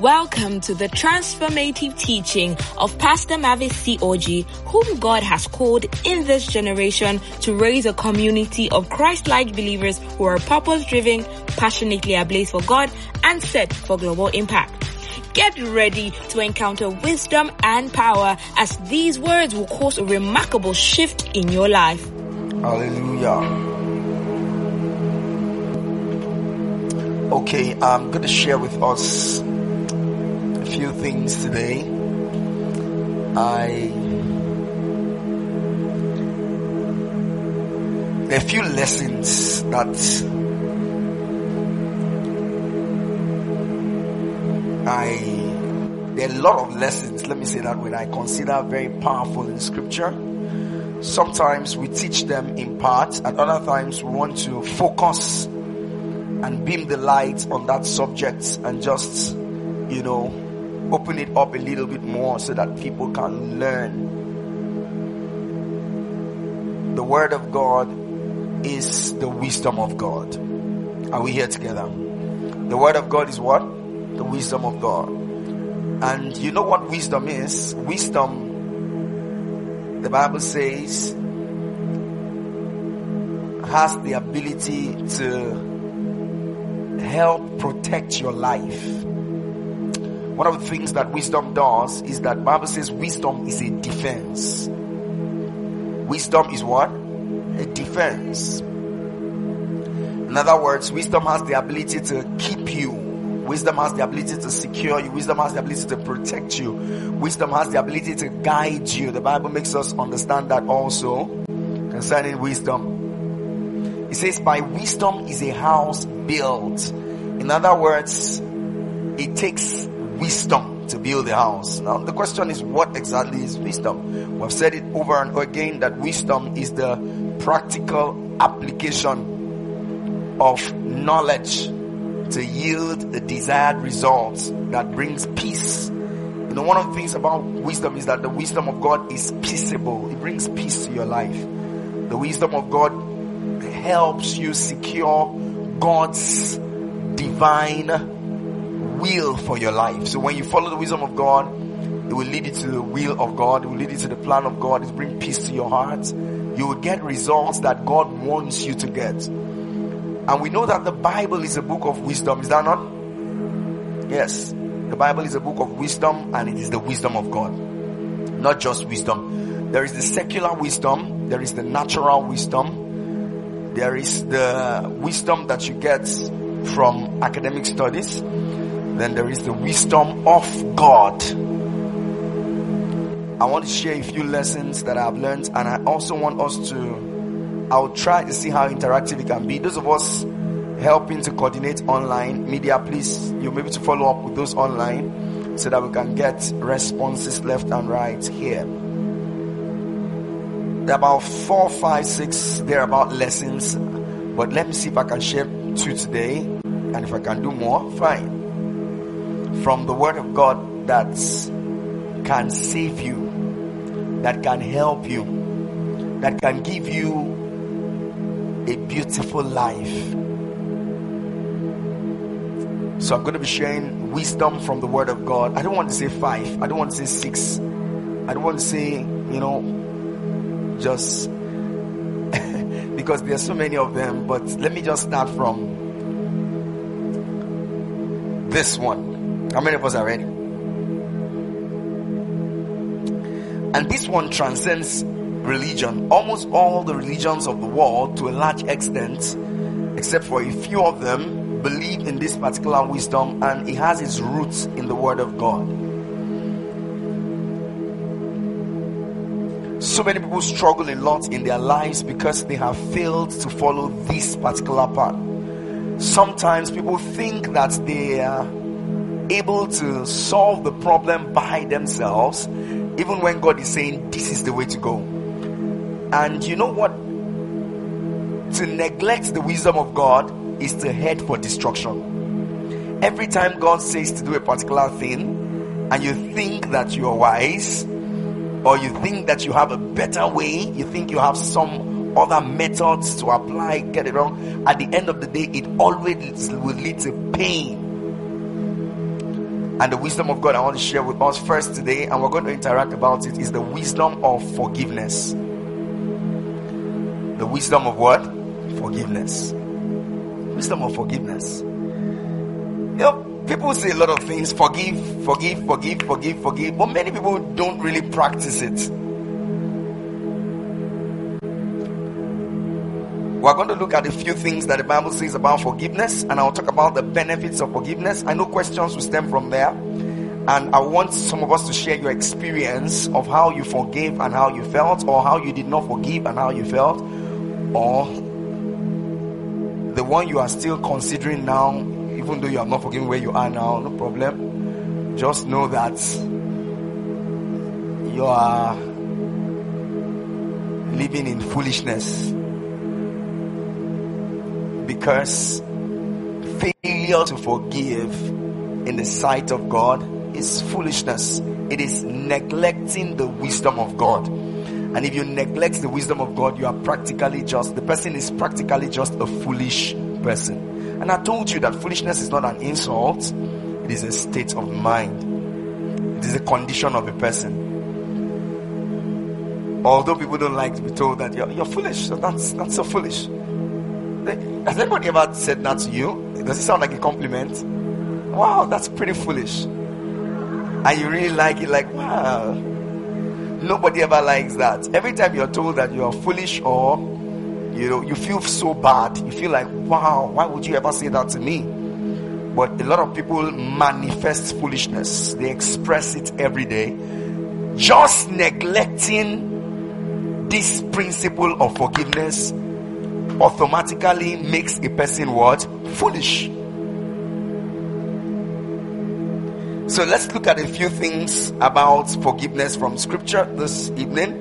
Welcome to the transformative teaching of Pastor Mavis C.O.G., whom God has called in this generation to raise a community of Christ-like believers who are purpose-driven, passionately ablaze for God, and set for global impact. Get ready to encounter wisdom and power as these words will cause a remarkable shift in your life. Hallelujah. Okay, I'm going to share with us a few things today. There are a few lessons that there are a lot of lessons, let me say that way, I consider very powerful in scripture. Sometimes we teach them in part, at other times we want to focus and beam the light on that subject and just, open it up a little bit more so that people can learn. The word of God is the wisdom of God. Are we here together? The word of God is what? The wisdom of God. And you know what wisdom is? Wisdom, the Bible says, has the ability to help protect your life. One of the things that wisdom does is that Bible says wisdom is a defense. Wisdom is what? A defense. In other words, wisdom has the ability to keep you. Wisdom has the ability to secure you. Wisdom has the ability to protect you. Wisdom has the ability to guide you. The Bible makes us understand that also concerning wisdom. It says, by wisdom is a house built. In other words, it takes wisdom to build a house. Now the question is, what exactly is wisdom? We've said it over and over again that wisdom is the practical application of knowledge to yield the desired results that brings peace. One of the things about wisdom is that the wisdom of God is peaceable. It brings peace to your life. The wisdom of God helps you secure God's divine will for your life. So when you follow the wisdom of God, it will lead you to the will of God. It will lead you to the plan of God. It will bring peace to your heart. You will get results that God wants you to get. And we know that the Bible is a book of wisdom. Is that not? Yes. The Bible is a book of wisdom, and it is the wisdom of God. Not just wisdom. There is the secular wisdom. There is the natural wisdom. There is the wisdom that you get from academic studies. Then there is the wisdom of God. I want to share a few lessons that I've learned, and I also want us to, I'll try to see how interactive it can be. Those of us helping to coordinate online media, please, you'll be able to follow up with those online so that we can get responses left and right here. There are about 4, 5, 6 thereabout lessons, but let me see if I can share 2 today, and if I can do more, fine. From the word of God that can save you, that can help you, that can give you a beautiful life. So I'm going to be sharing wisdom from the word of God. I don't want to say 5. I don't want to say 6. I don't want to say, just because there are so many of them. But let me just start from this one. How many of us are ready? And this one transcends religion. Almost all the religions of the world, to a large extent, except for a few of them, believe in this particular wisdom, and it has its roots in the word of God. So many people struggle a lot in their lives because they have failed to follow this particular path. Sometimes people think that they are able to solve the problem by themselves, even when God is saying this is the way to go. And you know what? To neglect the wisdom of God is to head for destruction. Every time God says to do a particular thing and you think that you are wise, or you think that you have a better way, you think you have some other methods to apply, get it wrong, at the end of the day, it always will lead to pain. And the wisdom of God I want to share with us first today, and we're going to interact about it, is the wisdom of forgiveness. The wisdom of what? Forgiveness. Wisdom of forgiveness. People say a lot of things, forgive, but many people don't really practice it. We're going to look at a few things that the Bible says about forgiveness, and I'll talk about the benefits of forgiveness. I know questions will stem from there, and I want some of us to share your experience of how you forgave and how you felt, or how you did not forgive and how you felt, or the one you are still considering now, even though you are not forgiven where you are now. No problem. Just know that you are living in foolishness, because failure to forgive in the sight of God is foolishness. It is neglecting the wisdom of God. And if you neglect the wisdom of God, the person is practically just a foolish person. And I told you that foolishness is not an insult, it is a state of mind. It is a condition of a person. Although people don't like to be told that you're foolish, so that's so foolish. Has anybody ever said that to you? Does it sound like a compliment? Wow, that's pretty foolish. And you really like it, like, wow. Nobody ever likes that. Every time you're told that you are foolish, or you feel so bad, you feel like, wow, why would you ever say that to me? But a lot of people manifest foolishness. They express it every day. Just neglecting this principle of forgiveness automatically makes a person what? Foolish. So let's look at a few things about forgiveness from scripture this evening.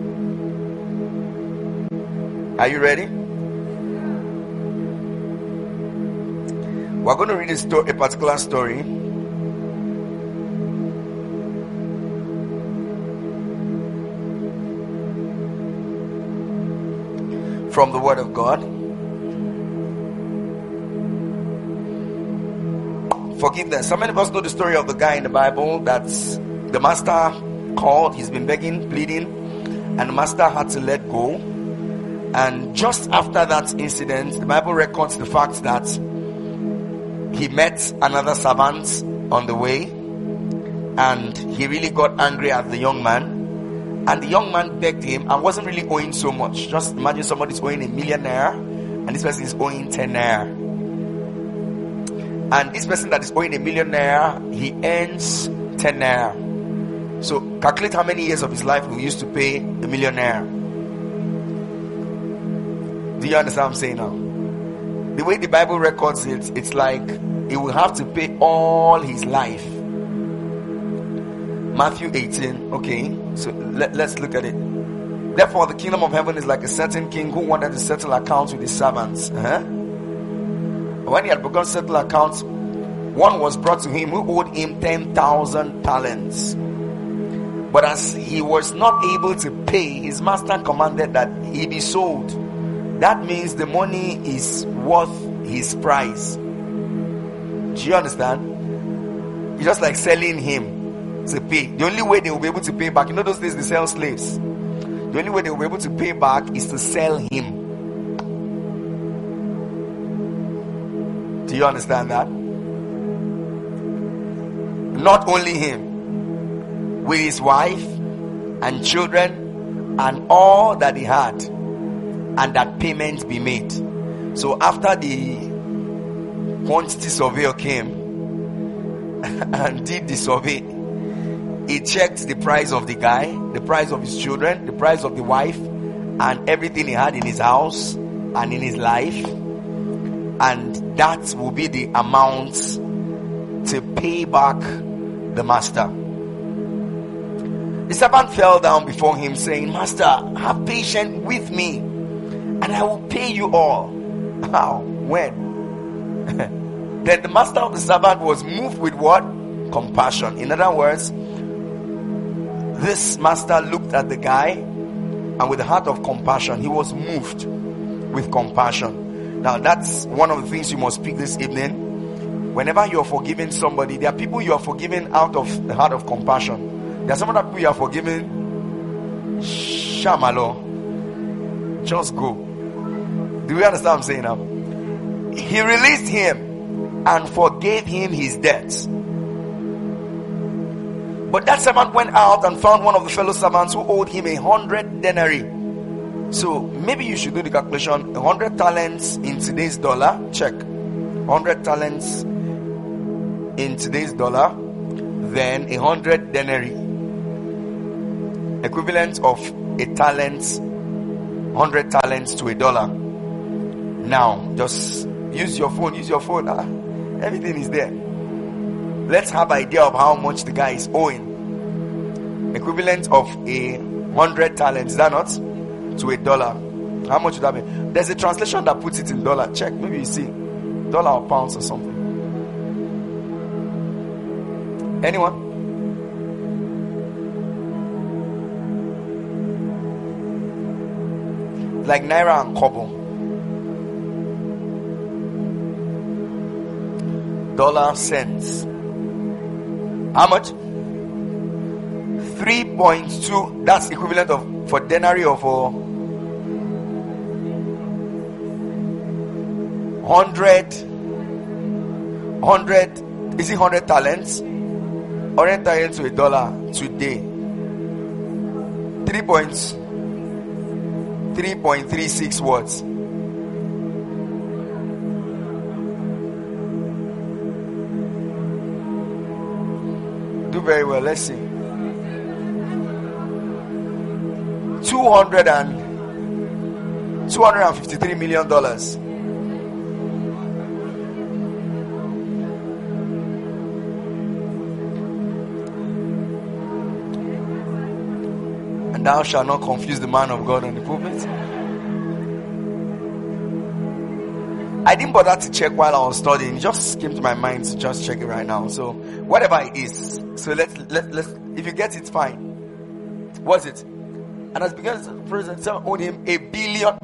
Are you ready? We're going to read a particular story. From the Word of God. Forgiveness. How many of us know the story of the guy in the Bible that the master called? He's been begging, pleading, and the master had to let go. And just after that incident, the Bible records the fact that he met another servant on the way, and he really got angry at the young man. And the young man begged him and wasn't really owing so much. Just imagine somebody's owing $1 million and this person is owing 10 naira. And this person that is owing $1 million, he earns 10 naira. So calculate how many years of his life we used to pay $1 million. Do you understand what I'm saying now? The way the Bible records it, it's like he will have to pay all his life. Matthew 18. Okay, so let's look at it. Therefore, the kingdom of heaven is like a certain king who wanted to settle accounts with his servants. When he had begun to settle accounts, one was brought to him who owed him 10,000 talents. But as he was not able to pay, his master commanded that he be sold. That means the money is worth his price. Do you understand? It's just like selling him to pay. The only way they will be able to pay back, those days they sell slaves. The only way they will be able to pay back is to sell him. Do you understand that? Not only him, with his wife and children and all that he had, and that payment be made. So after the quantity surveyor came and did the survey, he checked the price of the guy, the price of his children, the price of the wife, and everything he had in his house and in his life, and that will be the amount to pay back the master. The servant fell down before him, saying, Master, have patience with me, and I will pay you all. How? When? Then the master of the servant was moved with what? Compassion. In other words, this master looked at the guy, and with a heart of compassion, he was moved with compassion. Now that's one of the things you must speak this evening. Whenever you're forgiving somebody, there are people you are forgiving out of the heart of compassion. There are some other people you are forgiving. Shamalo. Just go. Do you understand what I'm saying now? He released him and forgave him his debts. But that servant went out and found one of the fellow servants who owed him 100 denarii. So maybe you should do the calculation. 100 talents in today's dollar. Check. 100 talents in today's dollar. Then 100 denarii. Equivalent of a talent. 100 talents to $1. Now, just use your phone. Everything is there. Let's have an idea of how much the guy is owing. Equivalent of 100 talents, is that not? To $1. How much would that be? There's a translation that puts it in dollar. Check, maybe you see dollar or pounds or something. Anyone? Like naira and kobo. Dollar cents. How much? 3.2. That's equivalent of for denarii or for 100. Is it 100 talents? 100 talents to $1 today. 3.36 words. Do very well. Let's see. $253 million. And thou shalt not confuse the man of God on the pulpit. I didn't bother to check while I was studying. It just came to my mind to just check it right now. So whatever it is. So let's if you get it, fine. What's it? And as began the president owed him $1 billion.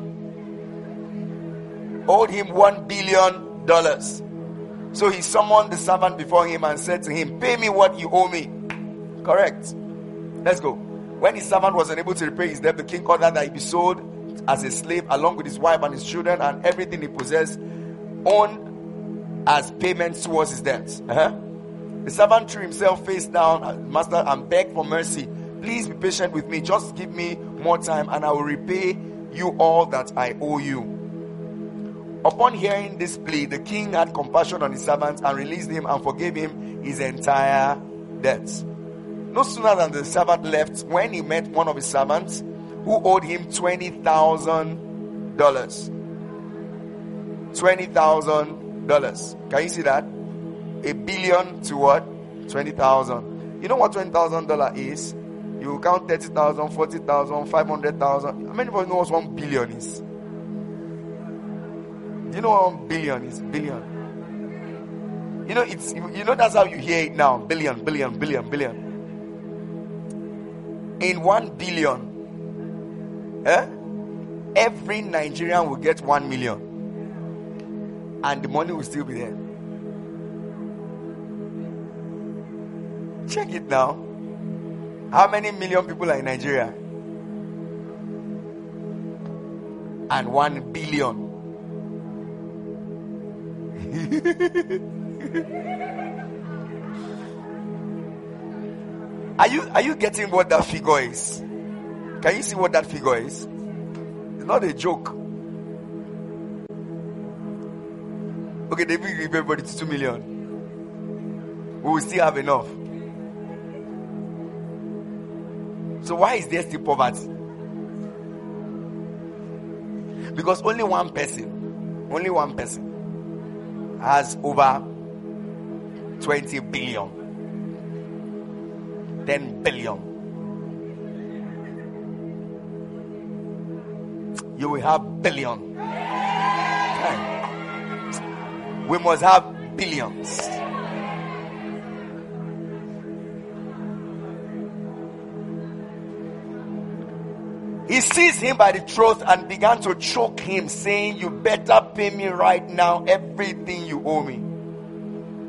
Owed him $1 billion. So he summoned the servant before him and said to him, pay me what you owe me. Correct. Let's go. When his servant was unable to repay his debt, the king ordered that he be sold as a slave along with his wife and his children and everything he possessed, owned as payments towards his debts. The servant threw himself face down at the master and begged for mercy. Please be patient with me. Just give me more time and I will repay you all that I owe you. Upon hearing this plea, the king had compassion on his servant and released him and forgave him his entire debts. No sooner than the servant left, when he met one of his servants who owed him $20,000. $20,000. Can you see that? $1 billion to what? 20,000. You know what $20,000 is? You count 30,000, 40,000, 500,000. How many of you know what 1 billion is? Do you know what 1 billion is? Billion. You know that's how you hear it now. Billion, billion, billion, billion. In 1 billion, every Nigerian will get 1 million. And the money will still be there. Check it now. How many million people are in Nigeria? And 1 billion. Are you getting what that figure is? Can you see what that figure is? It's not a joke. Okay, they will give everybody to 2 million. We will still have enough. So why is there still poverty? Because only one person has over 20 billion. 10 billion. You will have billion. We must have billions. He seized him by the throat and began to choke him, saying, you better pay me right now everything you owe me.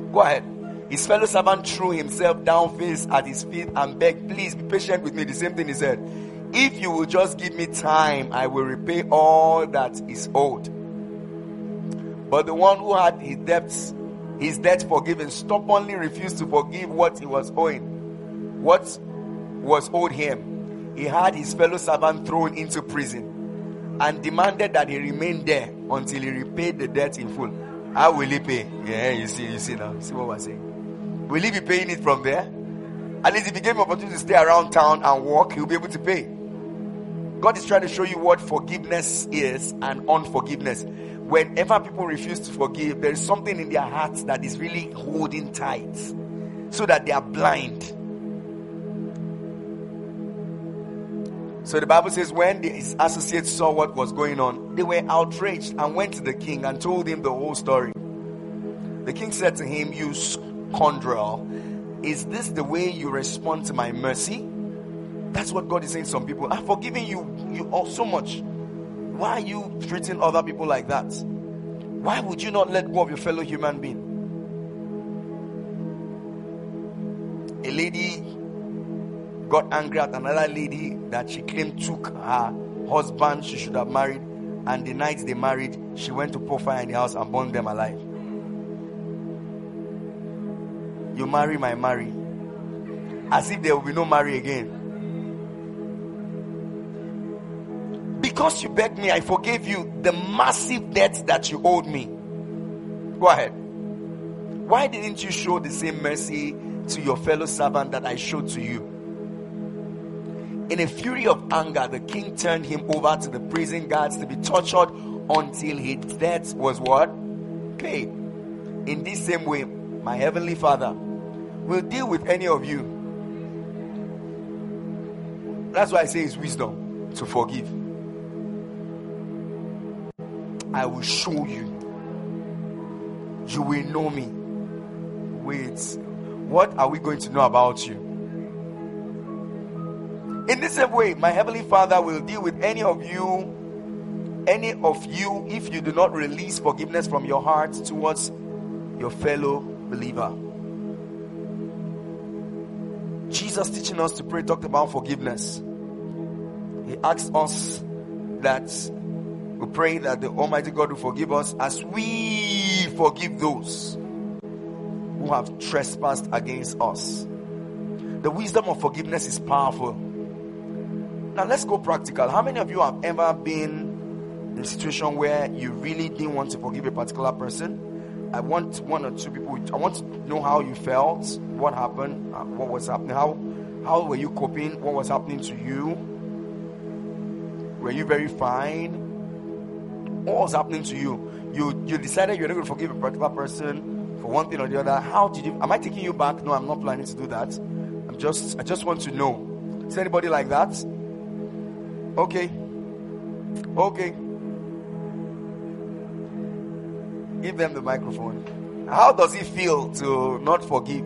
Go ahead. His fellow servant threw himself down face at his feet and begged, please be patient with me. The same thing he said. If you will just give me time, I will repay all that is owed. But the one who had his debt forgiven, stubbornly refused to forgive what he was owing. What was owed him. He had his fellow servant thrown into prison and demanded that he remain there until he repaid the debt in full. How will he pay? Yeah, you see now. You see what we're saying? Will he be paying it from there? At least if he gave him opportunity to stay around town and work, he'll be able to pay. God is trying to show you what forgiveness is and unforgiveness. Whenever people refuse to forgive, there is something in their hearts that is really holding tight, so that they are blind. So the Bible says when his associates saw what was going on, they were outraged and went to the king and told him the whole story. The king said to him, you scoundrel, is this the way you respond to my mercy? That's what God is saying to some people. I've forgiven you all so much. Why are you treating other people like that? Why would you not let go of your fellow human being? A lady got angry at another lady that she claimed took her husband she should have married, and the night they married, she went to pour fire in the house and burned them alive. You marry my marry, as if there will be no marry again. Because you begged me, I forgave you the massive debt that you owed me. Go ahead. Why didn't you show the same mercy to your fellow servant that I showed to you? In a fury of anger, the king turned him over to the prison guards to be tortured until his debt was what? Paid. In this same way, my heavenly Father will deal with any of you. That's why I say it's wisdom to forgive. I will show you. You will know me. Wait, what are we going to know about you? In the same way, my heavenly Father will deal with any of you if you do not release forgiveness from your heart towards your fellow believer. Jesus, teaching us to pray, talked about forgiveness. He asked us that we pray that the Almighty God will forgive us as we forgive those who have trespassed against us. The wisdom of forgiveness is powerful. Now let's go practical. How many of you have ever been in a situation where you really didn't want to forgive a particular person? I want one or two people. I want to know how you felt, what happened, what was happening, how were you coping, what was happening to you? Were you very fine? What was happening to you? You decided you're not going to forgive a particular person for one thing or the other. How did you? Am I taking you back? No, I'm not planning to do that. I just want to know. Is anybody like that? Okay. Give them the microphone. How does it feel to not forgive?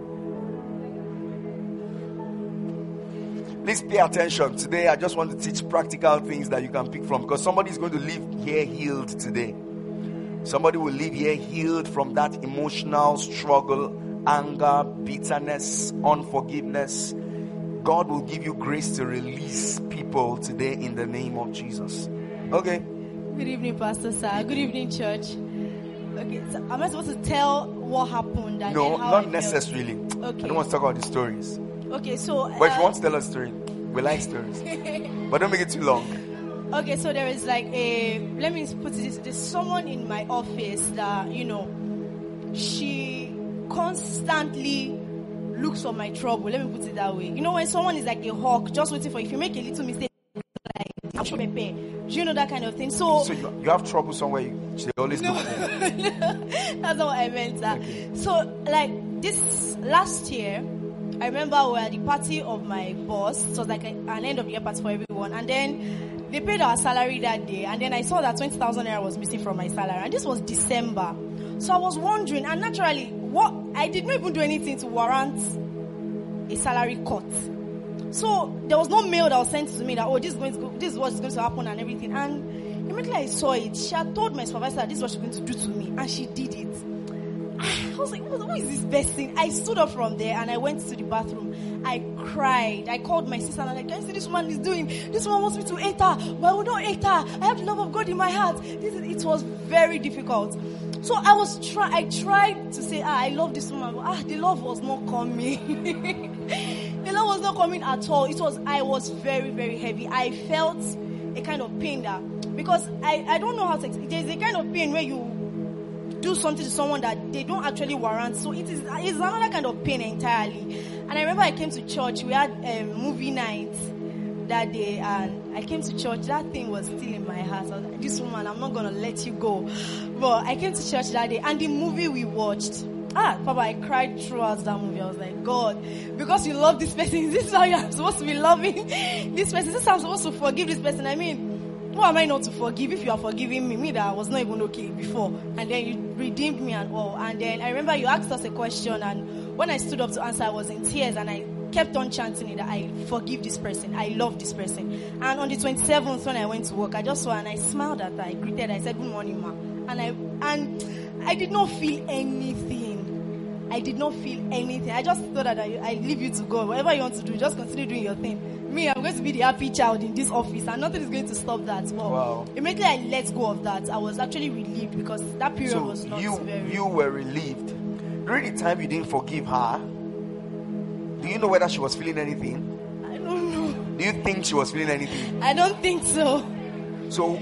Please pay attention. Today I just want to teach practical things that you can pick from, because somebody is going to leave here healed today. Somebody will leave here healed from that emotional struggle, anger, bitterness, unforgiveness. God will give you grace to release people today in the name of Jesus. Okay. Good evening, Pastor Sir. Good evening, church. Okay, so am I supposed to tell what happened? And no, how not necessarily. Okay. I don't want to talk about the stories. Okay, so... But if you want to tell a story, we like stories. But don't make it too long. Okay, so there is like let me put this, there's someone in my office that, she constantly looks for my trouble. Let me put it that way. When someone is like a hawk, just waiting for you. If you make a little mistake, like, do you know that kind of thing? So you have trouble somewhere, they always look for you. That's not what I meant. Okay. So, like, this last year, I remember we were at the party of my boss. It was like an end of the year party for everyone. And then they paid our salary that day. And then I saw that 20,000 naira was missing from my salary. And this was December. So I was wondering, and naturally, I did not even do anything to warrant a salary cut. So there was no mail that was sent to me that, this is what's going to happen and everything. And immediately I saw it. She had told my supervisor that this is what she's going to do to me. And she did it. I was like, who is this person? I stood up from there and I went to the bathroom. I cried. I called my sister and I'm like, can you see this woman is doing? This woman wants me to hate her, but I will not hate her. I have the love of God in my heart. It was very difficult. So I tried to say, I love this woman. But, the love was not coming. The love was not coming at all. I was very, very heavy. I felt a kind of pain there. Because I don't know how to explain. There's a kind of pain where you do something to someone that they don't actually warrant. So it's another kind of pain entirely. And I remember I came to church. We had movie night that day, and I came to church. That thing was still in my heart. I was like, this woman, I'm not going to let you go. But I came to church that day, and the movie we watched, Papa, I cried throughout that movie. I was like, God, because you love this person, is this how you're supposed to be loving this person? Is this how I'm supposed to forgive this person? I mean, who am I not to forgive if you are forgiving me that I was not even okay before? And then you redeemed me and all. And then I remember you asked us a question, and when I stood up to answer, I was in tears, and I kept on chanting it that I forgive this person, I love this person. And on the 27th, when I went to work, I just saw her and I smiled at her, I greeted her, I said, good morning, ma. And I did not feel anything. I did not feel anything. I just thought that I leave you to God. Whatever you want to do, just continue doing your thing. Me, I'm going to be the happy child in this office, and nothing is going to stop that. But immediately I let go of that, I was actually relieved because that period was not very... You were relieved. During the time you didn't forgive her, do you know whether she was feeling anything? I don't know. Do you think she was feeling anything? I don't think so. So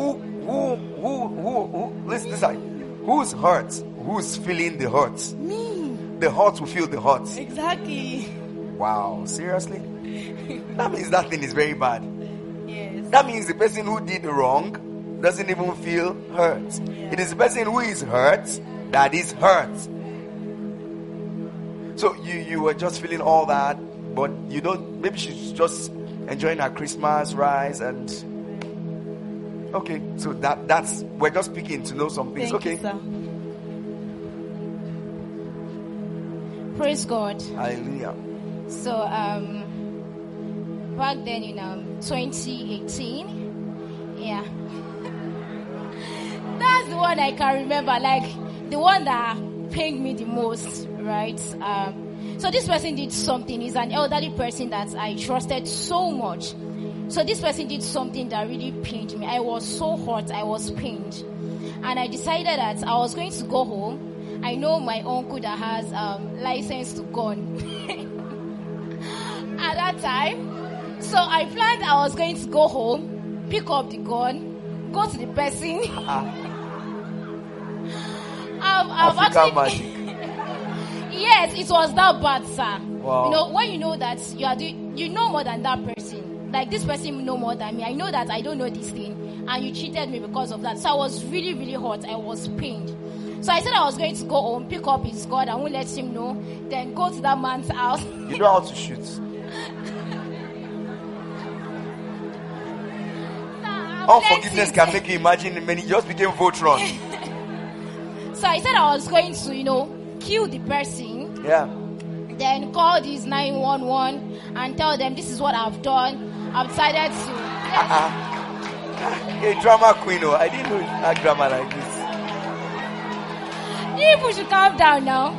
listen, who's hurt? Who's feeling the hurt? Me. The hurt will feel the hurt. Exactly. Wow, seriously? That means that thing is very bad. Yes. That means the person who did wrong doesn't even feel hurt. Yeah. It is the person who is hurt that is hurt. So you were just feeling all that, but you don't, maybe she's just enjoying her Christmas rice and okay, so that's we're just speaking to know some things. Thank okay. you, sir. Praise God. Hallelujah. So back then in 2018, yeah, that's the one I can remember, like the one that pained me the most, right? So this person did something. He's an elderly person that I trusted so much. So this person did something that really pained me. I was so hurt. I was pained. And I decided that I was going to go home. I know my uncle that has license to gun at that time. So I planned I was going to go home, pick up the gun, go to the person. African magic. Yes, it was that bad, sir. Wow. You know, when you know that you know more than that person. Like this person know more than me. I know that I don't know this thing, and you cheated me because of that. So I was really, really hurt. I was pained. So I said I was going to go home, pick up his gun, I won't let him know. Then go to that man's house. You know how to shoot. All forgiveness can make you imagine many just became Voltron. So I said I was going to, kill the person. Yeah. Then call these 911 and tell them this is what I've done. I've decided to. A drama queen, I didn't know you had drama like this. You should calm down now.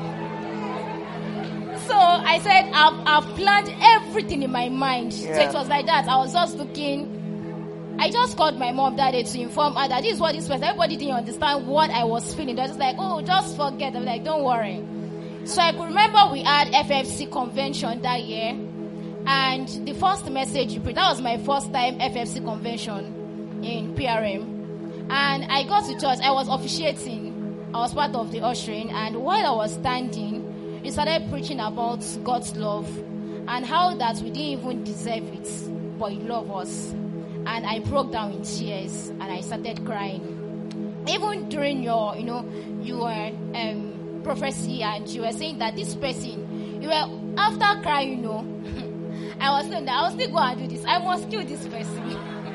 So I said I've planned everything in my mind. Yeah. So it was like that. I was just looking. I just called my mom that day to inform her that this is what this was. Everybody didn't understand what I was feeling. They were just like, oh, just forget. I'm like, don't worry. So I could remember we had FFC convention that year. And the first message you preached, that was my first time FFC convention in PRM. And I got to church. I was officiating. I was part of the ushering. And while I was standing, he started preaching about God's love and how that we didn't even deserve it, but He loved us. And I broke down in tears and I started crying. Even during your prophecy, and you were saying that this person, you were after crying, I was saying that I was still going to do this. I must kill this person.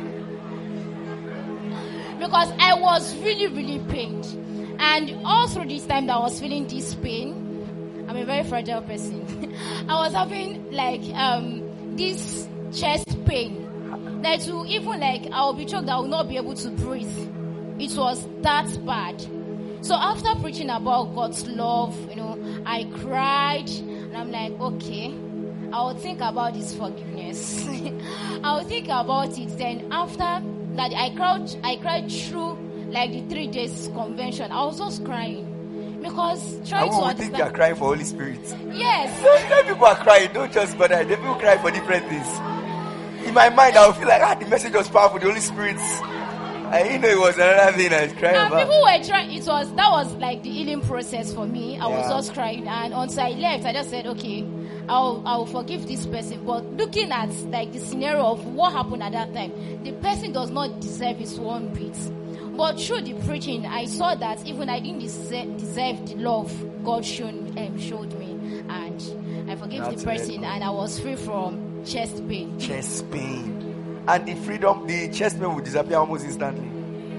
Because I was really, really pained. And all through this time that I was feeling this pain, I'm a very fragile person. I was having this chest pain. That to even I will be choked, I will not be able to breathe. It was that bad. So after preaching about God's love, I cried, and I'm like, okay, I'll think about this forgiveness. I'll think about it. Then after that, I cried through like the 3 days convention. I was just crying. Because trying to understand. Think you are crying for Holy Spirit. Yes. Some people are crying, don't just bother. They people cry for different things. In my mind, I would feel like, the message was powerful, the Holy Spirit. And it was another thing I was crying and about. People were trying, that was like the healing process for me. I was just crying. And once I left, I just said, okay, I'll forgive this person. But looking at like the scenario of what happened at that time, the person does not deserve his one bit. But through the preaching, I saw that even I didn't deserve the love God showed me. And I forgave the person, and I was free from chest pain. Chest pain. And the chest pain will disappear almost instantly.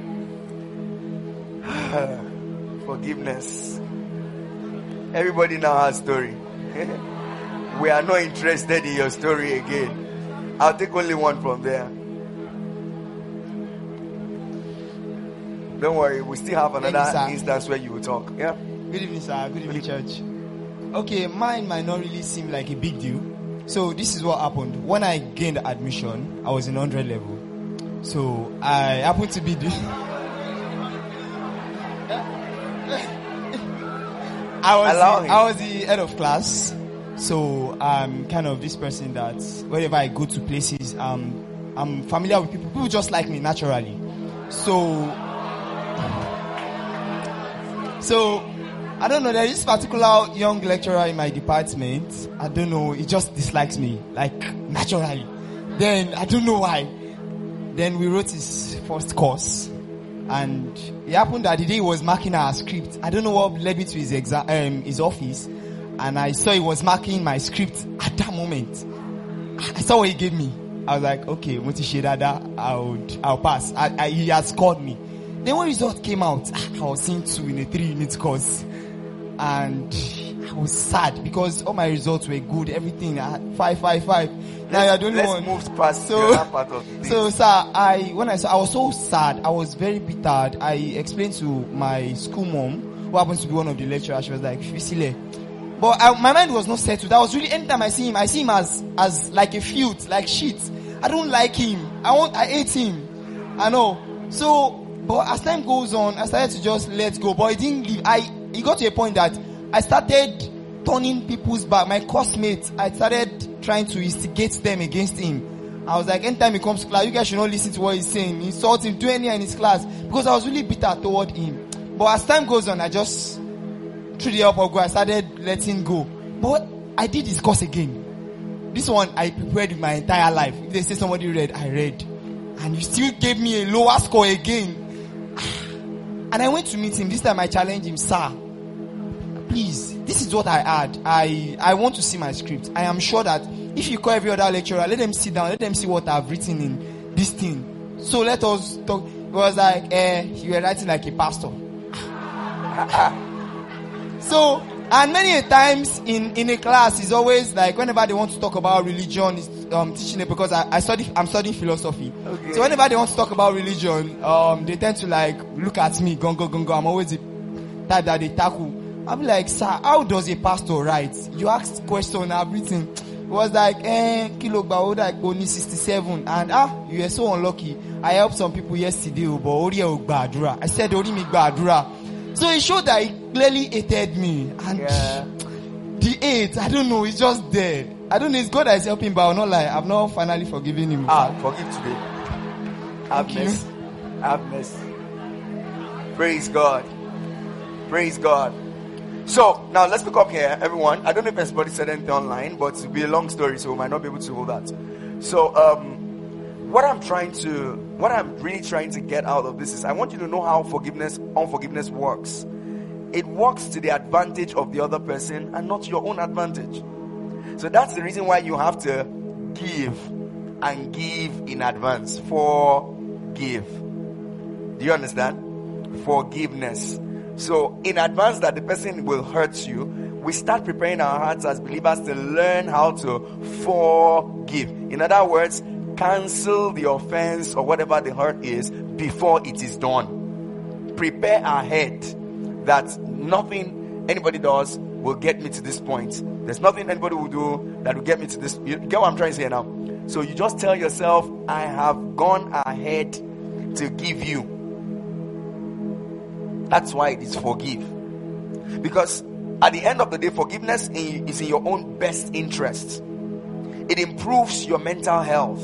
Forgiveness. Everybody now has a story. We are not interested in your story again. I'll take only one from there. Don't worry, we still have another instance where you will talk. Yeah. Good evening, sir. Good evening, church. Okay, mine might not really seem like a big deal. So this is what happened. When I gained admission, I was in 100 level. So I happened to be I was the head of class. So I'm kind of this person that whenever I go to places, I'm familiar with people. People just like me naturally. So I don't know, there is this particular young lecturer in my department. I don't know, he just dislikes me, like naturally. Then I don't know why. Then we wrote his first course, and it happened that the day he was marking our script, I don't know what led me to his office, and I saw he was marking my script at that moment. I saw what he gave me. I was like, okay, I'll pass. He has scored me. Then when results came out, I was seeing 2 in a 3-unit course. And I was sad because all my results were good, everything. 5. Now you're the only one. Let's move past that part of this. So, sir, I was so sad. I was very bitter. I explained to my school mom, who happens to be one of the lecturers. She was like, Fisile. But my mind was not settled. I was really, anytime I see him as like a filth, like shit. I don't like him. I hate him. I know. So, but as time goes on, I started to just let go. But it didn't leave. It got to a point that I started turning people's back. My classmates, I started trying to instigate them against him. I was like, anytime he comes to class, you guys should not listen to what he's saying. Insult him, do anything in his class. Because I was really bitter toward him. But as time goes on, I just, through the help of God, I started letting go. But I did this course again. This one, I prepared my entire life. If they say somebody read, I read. And you still gave me a lower score again. And I went to meet him. This time I challenged him, sir, please, this is what I had. I want to see my script. I am sure that if you call every other lecturer, let them sit down, let them see what I've written in this thing. So let us talk. It was like, you were writing like a pastor. So, and many times in a class, it's always like whenever they want to talk about religion, it's teaching it because I'm studying philosophy. Okay. So whenever they want to talk about religion, they tend to like look at me, gongo. I'm always the type that they tackle. I'll be like, sir, how does a pastor write? You asked question, I've written. It was like, kilo like only 67, and you were so unlucky. I helped some people yesterday, but I said mi gbadura. So it showed that he clearly hated me, and the hate, I don't know, it's just there. I don't know, it's God that is helping, but I'll not lie, I've not finally forgiven him. Forgive today. Have mercy. Have mercy. Praise God. Praise God. So, now let's look up here, everyone. I don't know if anybody said anything online, but it'll be a long story, so we might not be able to hold that. So, what I'm really trying to get out of this is I want you to know how unforgiveness works. It works to the advantage of the other person and not your own advantage. So that's the reason why you have to give and give in advance. Forgive. Do you understand? Forgiveness. So in advance that the person will hurt you, we start preparing our hearts as believers to learn how to forgive. In other words, cancel the offense or whatever the hurt is before it is done. Prepare ahead. that nothing anybody does will get me to this point. There's nothing anybody will do that will get me to this. You get what I'm trying to say now? So you just tell yourself, I have gone ahead to give you. That's why it is forgive. Because at the end of the day, forgiveness is in your own best interest. It improves your mental health.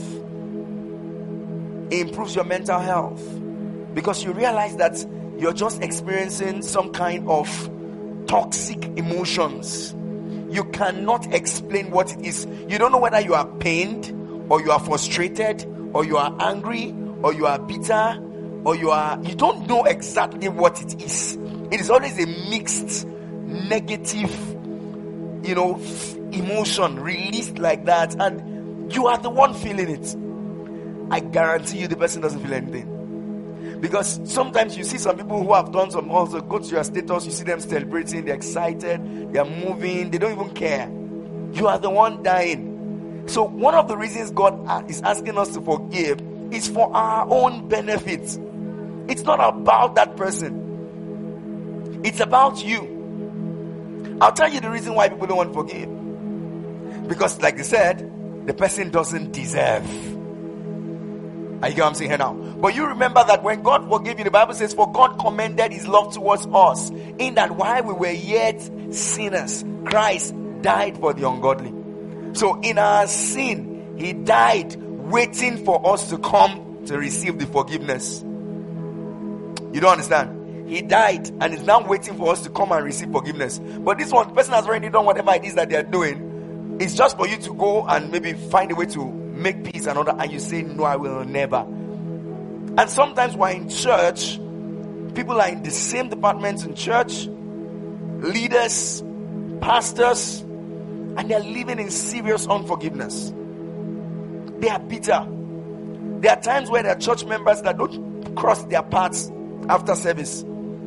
It improves your mental health. Because you realize that you're just experiencing some kind of toxic emotions. You cannot explain what it is. You don't know whether you are pained, or you are frustrated, or you are angry, or you are bitter, or you don't know exactly what it is. It is always a mixed negative, emotion released like that, and you are the one feeling it. I guarantee you the person doesn't feel anything. Because sometimes you see some people who have done some, also go to your status, you see them celebrating, they're excited, they're moving, they don't even care. You are the one dying. So one of the reasons God is asking us to forgive is for our own benefit. It's not about that person. It's about you. I'll tell you the reason why people don't want to forgive. Because like they said, the person doesn't deserve. I get what I'm saying here now. But you remember that when God forgave you, the Bible says, for God commended his love towards us, in that while we were yet sinners, Christ died for the ungodly. So in our sin, he died waiting for us to come to receive the forgiveness. You don't understand? He died and is now waiting for us to come and receive forgiveness. But this one, the person has already done whatever it is that they are doing. It's just for you to go and maybe find a way to make peace and order, and you say, no, I will never. And sometimes we're in church, people are in the same departments in church, leaders, pastors, and they're living in serious unforgiveness. They are bitter. There are times where there are church members that don't cross their paths after service.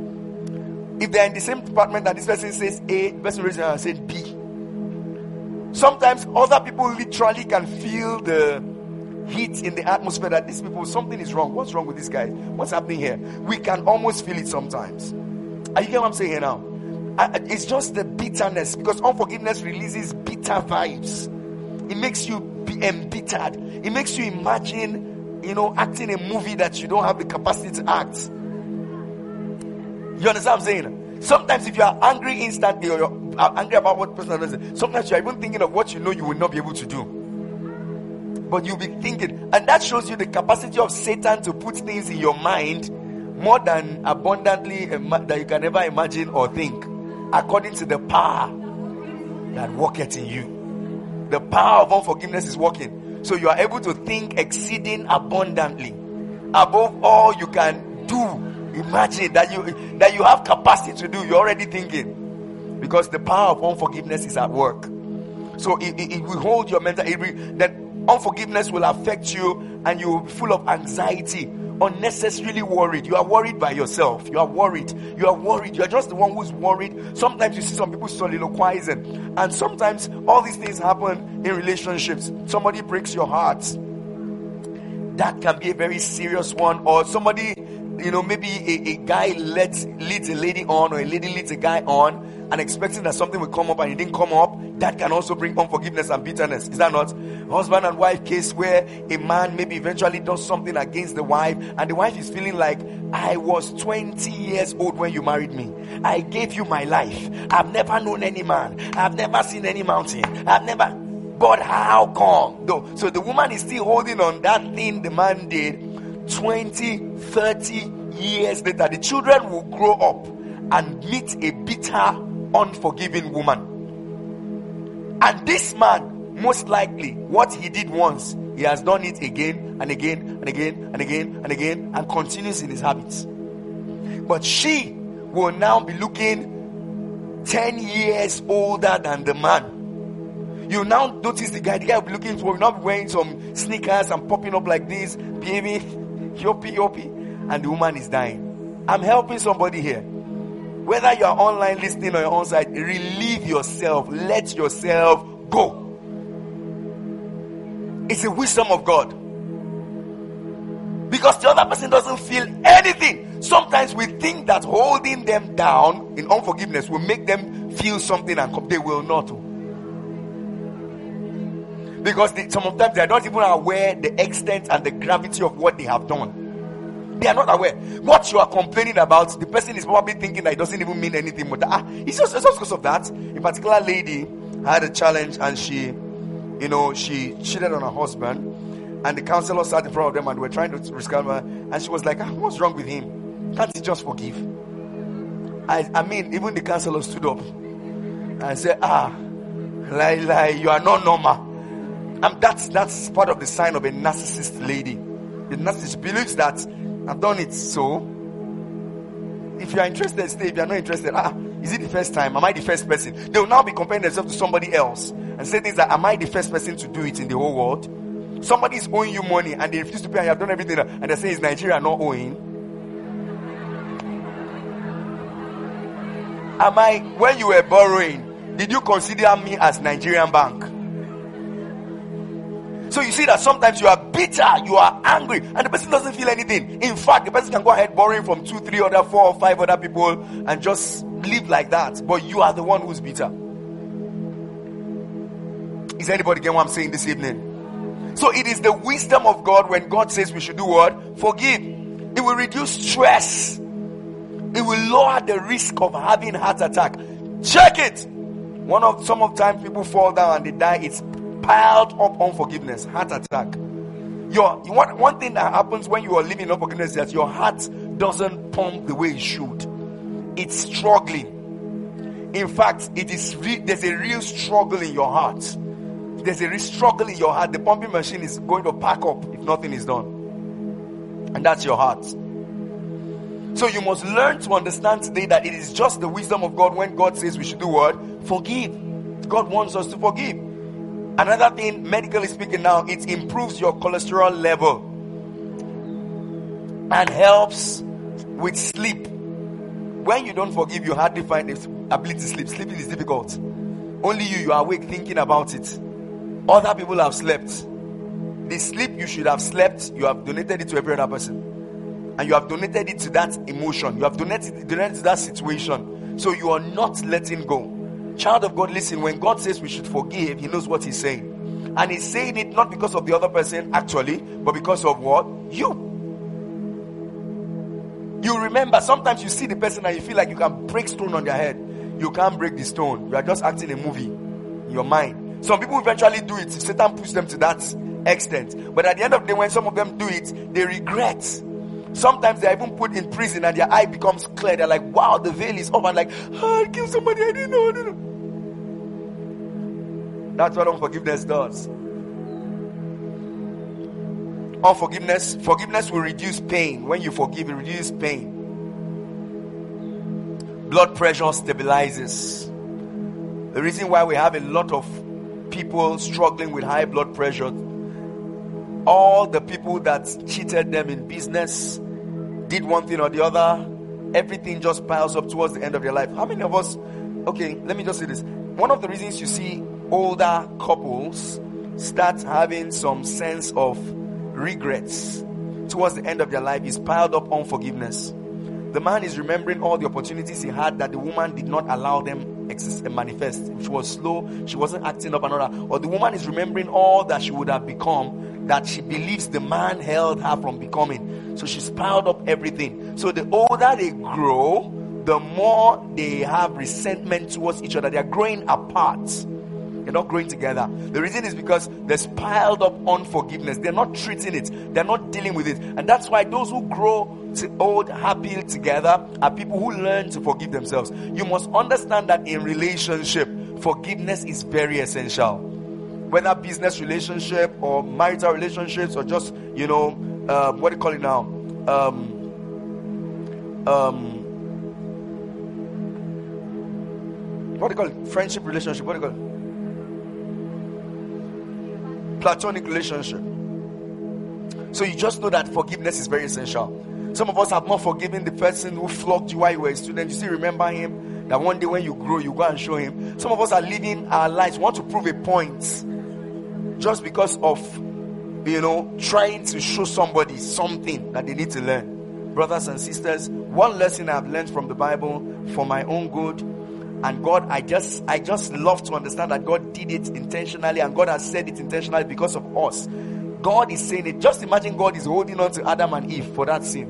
If they're in the same department and this person says A, the person raises their hand and says B. Sometimes other people literally can feel the heat in the atmosphere that these people, something is wrong. What's wrong with this guy? What's happening here? We can almost feel it sometimes. Are you hearing what I'm saying here now? It's just the bitterness, because unforgiveness releases bitter vibes. It makes you be embittered. It makes you imagine, acting a movie that you don't have the capacity to act. You understand what I'm saying? Sometimes if you are angry instantly, or you're angry about what the person does, sometimes you are even thinking of what you know you will not be able to do. But you'll be thinking, and that shows you the capacity of Satan to put things in your mind more than abundantly that you can ever imagine or think, according to the power that worketh in you. The power of unforgiveness is working, so you are able to think exceeding abundantly above all you can do. Imagine that you have capacity to do. You're already thinking, because the power of unforgiveness is at work. So it will hold your mental. That unforgiveness will affect you, and you will be full of anxiety, unnecessarily worried. You are worried by yourself. You are worried. You are just the one who's worried. Sometimes you see some people soliloquizing, and sometimes all these things happen in relationships. Somebody breaks your heart. That can be a very serious one. Or somebody, maybe a guy leads a lady on, or a lady leads a guy on, and expecting that something will come up and it didn't come up. That can also bring unforgiveness and bitterness. Is that not? Husband and wife case where a man maybe eventually does something against the wife, and the wife is feeling like, I was 20 years old when you married me. I gave you my life. I've never known any man. I've never seen any mountain. But how come? Though, so the woman is still holding on that thing the man did 20, 30 years later. The children will grow up and meet a bitter, unforgiving woman. And this man, most likely, what he did once, he has done it again and again and again and again and again, and continues in his habits. But she will now be looking 10 years older than the man. You now notice the guy will be looking for, will not be wearing some sneakers and popping up like this, behaving yoppy, and the woman is dying. I'm helping somebody here. Whether you are online listening or you're on site, relieve yourself. Let yourself go. It's the wisdom of God. Because the other person doesn't feel anything. Sometimes we think that holding them down in unforgiveness will make them feel something, and they will not. Because sometimes they are not even aware the extent and the gravity of what they have done. They are not aware. What you are complaining about, the person is probably thinking that it doesn't even mean anything. But it's just because of that. A particular lady had a challenge, and she cheated on her husband. And the counselor sat in front of them, and they were trying to rescue her. And she was like, what's wrong with him? Can't he just forgive? I mean, even the counselor stood up and said, you are not normal. And that's part of the sign of a narcissist lady. The narcissist believes that I've done it, so if you are interested, stay. If you are not interested, is it the first time? Am I the first person? They will now be comparing themselves to somebody else and say things like, am I the first person to do it in the whole world? Somebody is owing you money and they refuse to pay, and you have done everything, and they say, is Nigeria not owing? When you were borrowing, did you consider me as Nigerian bank? So you see that sometimes you are bitter, you are angry, and the person doesn't feel anything. In fact, the person can go ahead borrowing from 2, 3 other, 4 or 5 other people and just live like that. But you are the one who's bitter. Is anybody getting what I'm saying this evening? So it is the wisdom of God when God says we should do what? Forgive. It will reduce stress. It will lower the risk of having heart attack. Check it. Some of the time people fall down and they die. It's piled up unforgiveness, heart attack. One thing that happens when you are living in unforgiveness is that your heart doesn't pump the way it should. It's struggling. In fact, there's a real struggle in your heart. There's a real struggle in your heart. The pumping machine is going to pack up if nothing is done. And that's your heart. So you must learn to understand today that it is just the wisdom of God when God says we should do what? Forgive. God wants us to forgive. Another thing, medically speaking now, it improves your cholesterol level and helps with sleep. When you don't forgive, you hardly find the ability to sleep. Sleeping is difficult. Only you are awake thinking about it. Other people have slept. The sleep you should have slept, you have donated it to every other person. And you have donated it to that emotion. You have donated it to that situation. So you are not letting go. Child of God, listen, when God says we should forgive, He knows what He's saying. And He's saying it not because of the other person actually, but because of what? You. You remember, sometimes you see the person and you feel like you can break stone on their head. You can't break the stone. You are just acting a movie in your mind. Some people eventually do it. Satan pushes them to that extent. But at the end of the day, when some of them do it, they regret. Sometimes they are even put in prison and their eye becomes clear. They're like, wow, the veil is off. And like, I killed somebody, I didn't know. That's what unforgiveness does. Forgiveness will reduce pain. When you forgive, it reduces pain. Blood pressure stabilizes. The reason why we have a lot of people struggling with high blood pressure, all the people that cheated them in business, did one thing or the other, everything just piles up towards the end of their life. How many of us, okay, let me just say this. One of the reasons you see older couples start having some sense of regrets towards the end of their life is piled up unforgiveness. The man is remembering all the opportunities he had that the woman did not allow them exist and manifest. She was slow, she wasn't acting up and all that. Or the woman is remembering all that she would have become that she believes the man held her from becoming. So she's piled up everything. So the older they grow, the more they have resentment towards each other. They are growing apart. They're not growing together. The reason is because there's piled up unforgiveness. They're not treating it. They're not dealing with it. And that's why those who grow to old, happy together are people who learn to forgive themselves. You must understand that in relationship, forgiveness is very essential. Whether business relationship or marital relationships or just, what do you call it now? What do you call it? Friendship relationship. What do you call it? Platonic relationship. So you just know that forgiveness is very essential. Some of us have not forgiven the person who flogged you while you were a student. You still remember him, that one day when you grow, you go and show him. Some of us are living our lives, want to prove a point just because of, trying to show somebody something that they need to learn. brothers and sisters, one lesson I've learned from the Bible for my own good, and God, I just love to understand that God did it intentionally, and God has said it intentionally because of us. God is saying it. Just imagine God is holding on to Adam and Eve for that sin.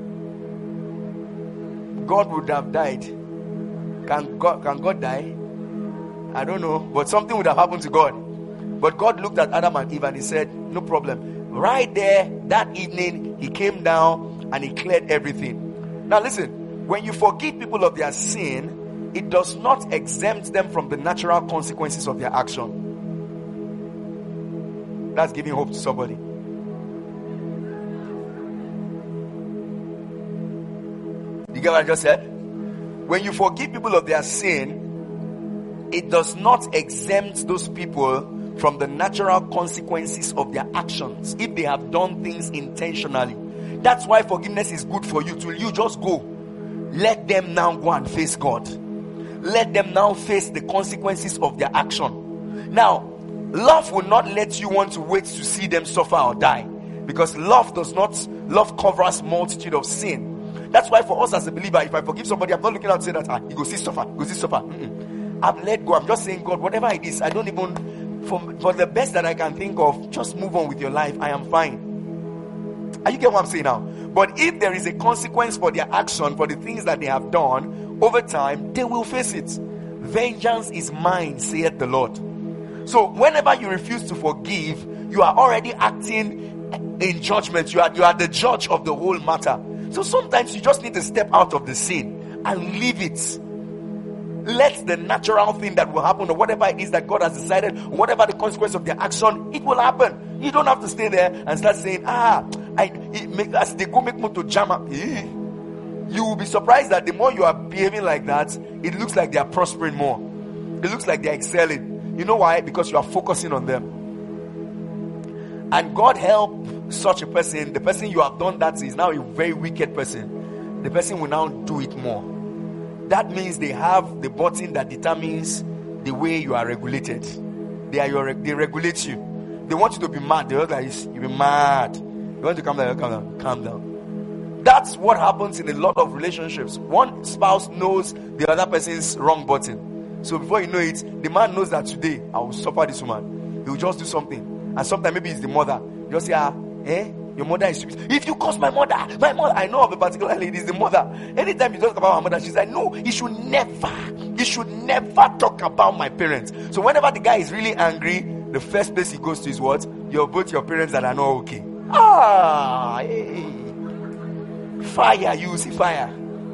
God would have died. Can God die? I don't know, but something would have happened to God. But God looked at Adam and Eve and he said, no problem. Right there, that evening, he came down and he cleared everything. Now listen, when you forgive people of their sin, it does not exempt them from the natural consequences of their action. That's giving hope to somebody. You get what I just said? When you forgive people of their sin, it does not exempt those people from the natural consequences of their actions if they have done things intentionally. That's why forgiveness is good for you. Till you just go, let them now go and face God. Let them now face the consequences of their action. Now, love will not let you want to wait to see them suffer or die, because love covers multitude of sin. That's why for us as a believer, if I forgive somebody, I'm not looking out to say that you go see suffer, I've let go. I'm just saying, God, whatever it is, I don't even, for the best that I can think of, just move on with your life. I am fine. Are you get what I'm saying now? But if there is a consequence for their action, for the things that they have done, over time, they will face it. Vengeance is mine, saith the Lord. So whenever you refuse to forgive, you are already acting in judgment. You are the judge of the whole matter. So sometimes you just need to step out of the sin and leave it. Let the natural thing that will happen, or whatever it is that God has decided, whatever the consequence of their action, it will happen. You don't have to stay there and start saying, as they go make motor jam up. You will be surprised that the more you are behaving like that, it looks like they are prospering more. It looks like they are excelling. You know why? Because you are focusing on them. And God help such a person. The person you have done that to is now a very wicked person. The person will now do it more. That means they have the button that determines the way you are regulated. They regulate you. They want you to be mad. They look like you be mad. You want to calm down. That's what happens in a lot of relationships. One spouse knows the other person's wrong button. So before you know it, the man knows that today I will suffer this woman. He will just do something. And sometimes maybe it's the mother. You just say, your mother is stupid. If you curse my mother, I know of a particular lady, it's the mother. Anytime you talk about her mother, she's like, no, you should never talk about my parents. So whenever the guy is really angry, the first place he goes to is what? Both your parents that are not okay. Fire, you see fire.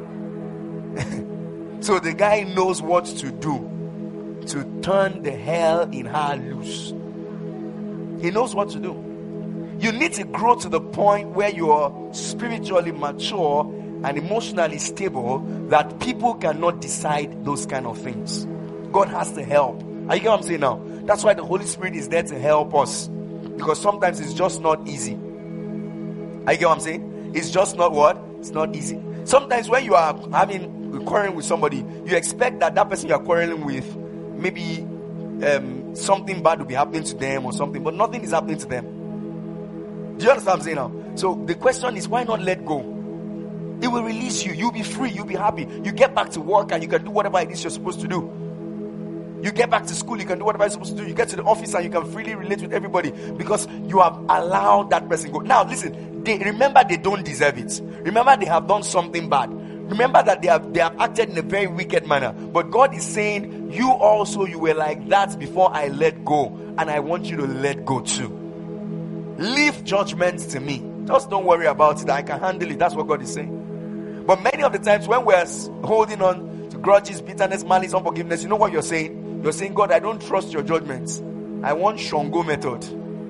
So the guy knows what to do to turn the hell in her loose. He knows what to do. You need to grow to the point where you are spiritually mature and emotionally stable that people cannot decide those kind of things. God has to help. Are you get what I'm saying now? That's why the Holy Spirit is there to help us. Because sometimes it's just not easy. Are you get what I'm saying? It's just not what? It's not easy. Sometimes when you are quarreling with somebody, you expect that person you are quarreling with, maybe something bad will be happening to them or something, but nothing is happening to them. Do you understand what I'm saying now? So the question is, why not let go? It will release you. You'll be free. You'll be happy. You get back to work and you can do whatever it is you're supposed to do. You get back to school, you can do whatever you're supposed to do. You get to the office and you can freely relate with everybody because you have allowed that person go. Now listen, remember they don't deserve it. Remember they have done something bad. Remember that they have acted in a very wicked manner. But God is saying, you were like that before I let go. And I want you to let go too. Leave judgment to me. Just don't worry about it. I can handle it. That's what God is saying. But many of the times when we're holding on to grudges, bitterness, malice, unforgiveness, you know what you're saying? You're saying, God, I don't trust your judgments. I want Shongo method.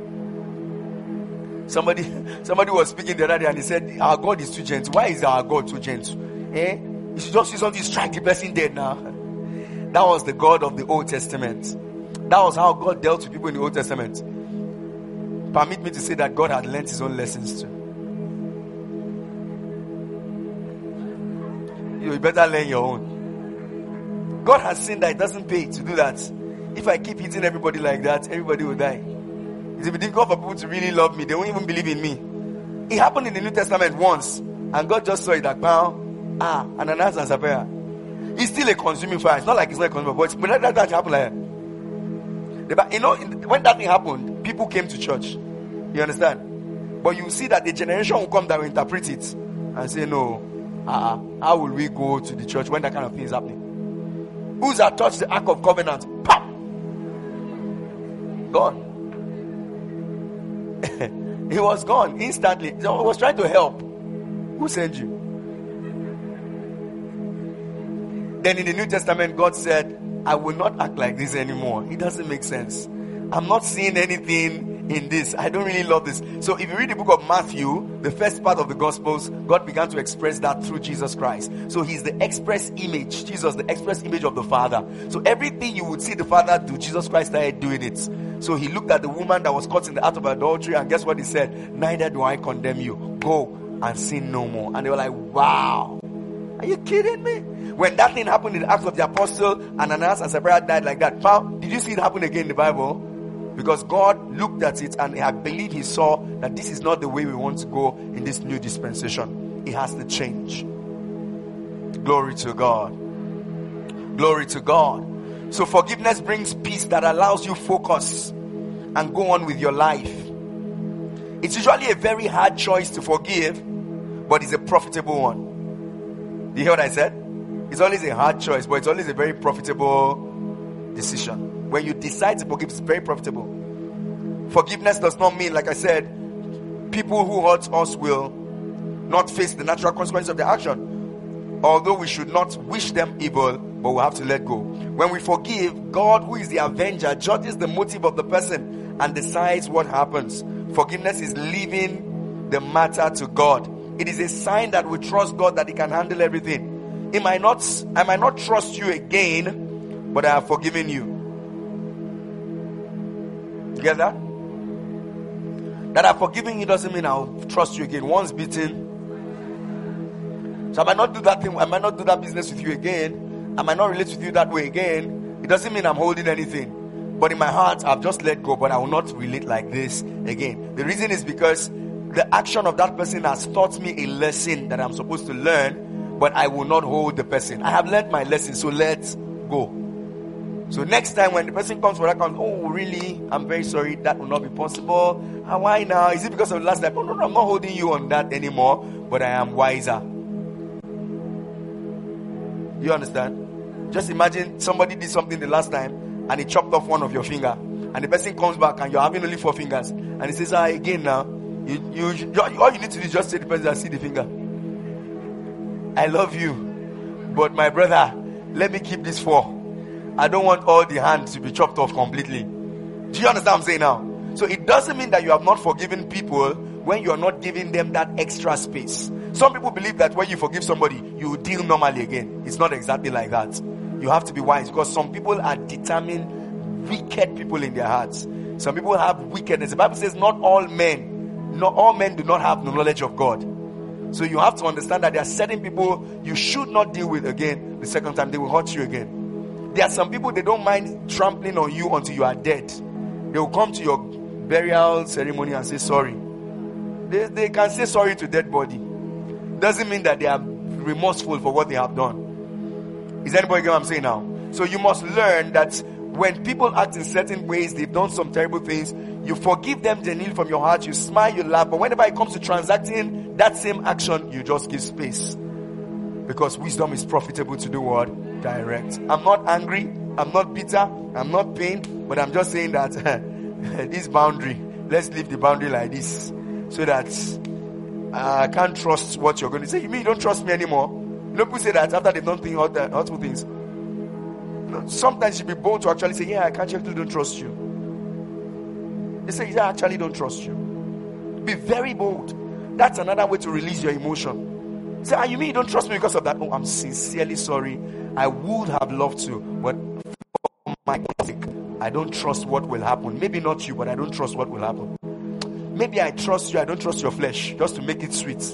Somebody was speaking the other day and he said, our God is too gentle. Why is our God too gentle? You should just use something to strike the person dead now. That was the God of the Old Testament. That was how God dealt with people in the Old Testament. Permit me to say that God had learned his own lessons too. You better learn your own. God has seen that it doesn't pay to do that. If I keep hitting everybody like that, everybody will die. It's a bit difficult for people to really love me. They won't even believe in me. It happened in the New Testament once. And God just saw it that Ananias and Sapphira. It's still a consuming fire. It's not like it's not a consuming fire. But when that happened, like, when that thing happened, people came to church. You understand? But you see that the generation will come that will interpret it and say, no, how will we go to the church when that kind of thing is happening? Who's that touched the Ark of Covenant? Pop! Gone. He was gone instantly. He was trying to help. Who sent you? Then in the New Testament, God said, I will not act like this anymore. It doesn't make sense. I'm not seeing anything in this. I don't really love this. So if you read the book of Matthew, the first part of the Gospels, God began to express that through Jesus Christ. So he's the express image. Jesus, the express image of the Father. So everything you would see the Father do, Jesus Christ started doing it. So he looked at the woman that was caught in the act of adultery, and guess what he said? Neither do I condemn you. Go and sin no more. And they were like, wow. Are you kidding me? When that thing happened in the Acts of the Apostle, Ananias and Sapphira died like that. Did you see it happen again in the Bible? Because God looked at it, and I believe he saw that this is not the way we want to go in this new dispensation. It has to change. Glory to God. Glory to God. So forgiveness brings peace that allows you focus and go on with your life. It's usually a very hard choice to forgive, but it's a profitable one. Do you hear what I said? It's always a hard choice, but it's always a very profitable decision. When you decide to forgive, it's very profitable. Forgiveness does not mean, like I said, people who hurt us will not face the natural consequences of their action. Although we should not wish them evil, but we have to let go. When we forgive, God, who is the avenger, judges the motive of the person and decides what happens. Forgiveness is leaving the matter to God. It is a sign that we trust God that he can handle everything. I might not trust you again, but I have forgiven you. You get that? That I've forgiven you doesn't mean I'll trust you again. Once beaten. So I might not do that thing. I might not do that business with you again. I might not relate with you that way again. It doesn't mean I'm holding anything. But in my heart, I've just let go. But I will not relate like this again. The reason is because the action of that person has taught me a lesson that I'm supposed to learn. But I will not hold the person. I have learned my lesson. So let's go. So next time when the person comes for that, oh really? I'm very sorry. That will not be possible. And why now? Is it because of the last time? No, I'm not holding you on that anymore. But I am wiser. You understand? Just imagine somebody did something the last time and he chopped off one of your finger, and the person comes back and you're having only 4 fingers, and he says, again now, all you need to do is just say to the person, I see the finger. I love you, but my brother, let me keep this 4. I don't want all the hands to be chopped off completely. Do you understand what I'm saying now? So it doesn't mean that you have not forgiven people when you are not giving them that extra space. Some people believe that when you forgive somebody, you deal normally again. It's not exactly like that. You have to be wise, because some people are determined wicked people in their hearts. Some people have wickedness. The Bible says not all men do not have the knowledge of God. So you have to understand that there are certain people you should not deal with again. The second time they will hurt you again. There are some people, they don't mind trampling on you until you are dead. They will come to your burial ceremony and say sorry. They can say sorry to dead body. Doesn't mean that they are remorseful for what they have done. Is anybody getting what I'm saying now? So you must learn that when people act in certain ways, they've done some terrible things, you forgive them genuinely from your heart, you smile, you laugh, but whenever it comes to transacting that same action, you just give space. Because wisdom is profitable to do what? Direct. I'm not angry, I'm not bitter, I'm not pained, but I'm just saying that this boundary, let's leave the boundary like this, so that I can't trust what you're going to say. You mean you don't trust me anymore? People say that after they've done hurtful things. Sometimes you be bold to actually say, yeah, I actually don't trust you. They say, yeah, I actually don't trust you. Be very bold. That's another way to release your emotion. Say, you mean you don't trust me because of that? Oh, I'm sincerely sorry. I would have loved to, but for my sake, I don't trust what will happen. Maybe not you, but I don't trust what will happen. Maybe I trust you, I don't trust your flesh, just to make it sweet.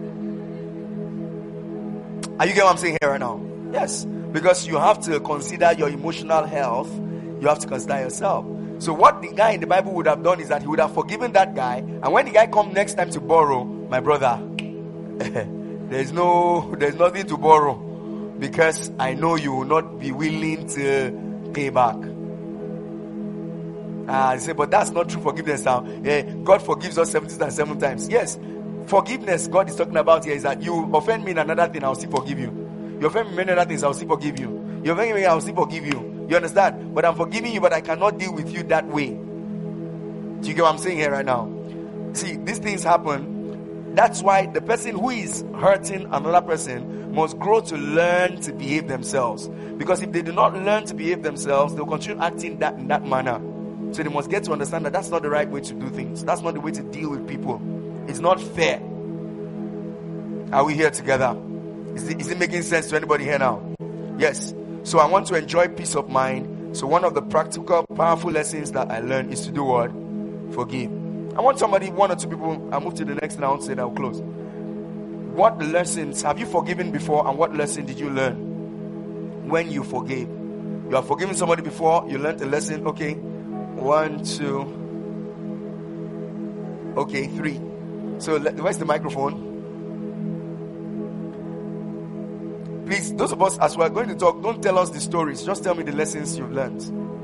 Are you getting what I'm saying here right now? Yes. Because you have to consider your emotional health. You have to consider yourself. So what the guy in the Bible would have done is that he would have forgiven that guy. And when the guy comes next time to borrow, my brother, There's nothing to borrow, because I know you will not be willing to pay back. I say, but that's not true forgiveness now. God forgives us 77 times. Yes, forgiveness God is talking about here is that you offend me in another thing, I'll still forgive you. You offend me in many other things, I'll still forgive you. You offend me, I'll still forgive you. You understand? But I'm forgiving you, but I cannot deal with you that way. Do you get what I'm saying here right now? See, these things happen. That's why the person who is hurting another person must grow to learn to behave themselves. Because if they do not learn to behave themselves, they'll continue acting in that manner. So they must get to understand that that's not the right way to do things. That's not the way to deal with people. It's not fair. Are we here together? Is it making sense to anybody here now? Yes. So I want to enjoy peace of mind. So one of the practical, powerful lessons that I learned is to do what? Forgive. I want somebody, one or two people, I'll move to the next and I'll say that I'll close. What lessons have you forgiven before, and what lesson did you learn when you forgave? You have forgiven somebody before, you learned a lesson, okay. 1, 2, okay, 3. So where's the microphone? Please, those of us as we are going to talk, don't tell us the stories, just tell me the lessons you've learned.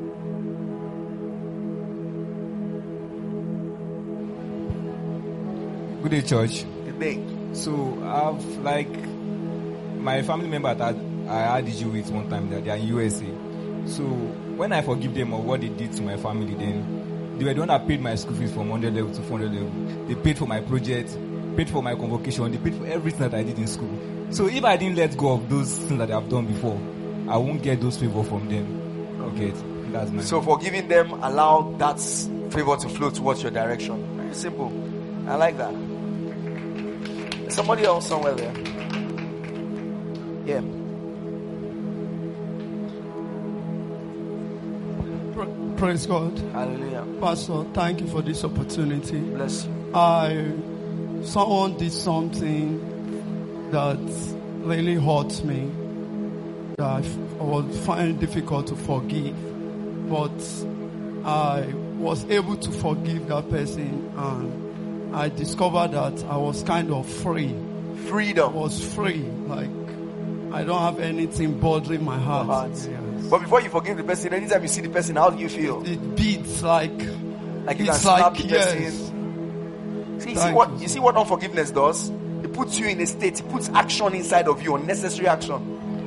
Good day, church. Good day. So I've my family member that I had issue with one time, that they are in USA. So when I forgive them of what they did to my family, then they were the one that paid my school fees from 100 level to 400 level. They paid for my project, paid for my convocation, they paid for everything that I did in school. So if I didn't let go of those things that I've done before, I won't get those favor from them. Okay, that's my. So forgiving them allow that favor to flow towards your direction. Very simple. I like that. There's somebody else somewhere there. Yeah. Praise God. Hallelujah. Pastor, thank you for this opportunity. Bless you. Someone did something that really hurt me, that I was finding difficult to forgive, but I was able to forgive that person, and I discovered that I was kind of free. Freedom. I was free, like I don't have anything bothering my heart. Yes. But before you forgive the person, anytime you see the person, how do you feel? It beats like you can it's slap like the yes. person. You see what unforgiveness does? It puts you in a state. It puts action inside of you, unnecessary action.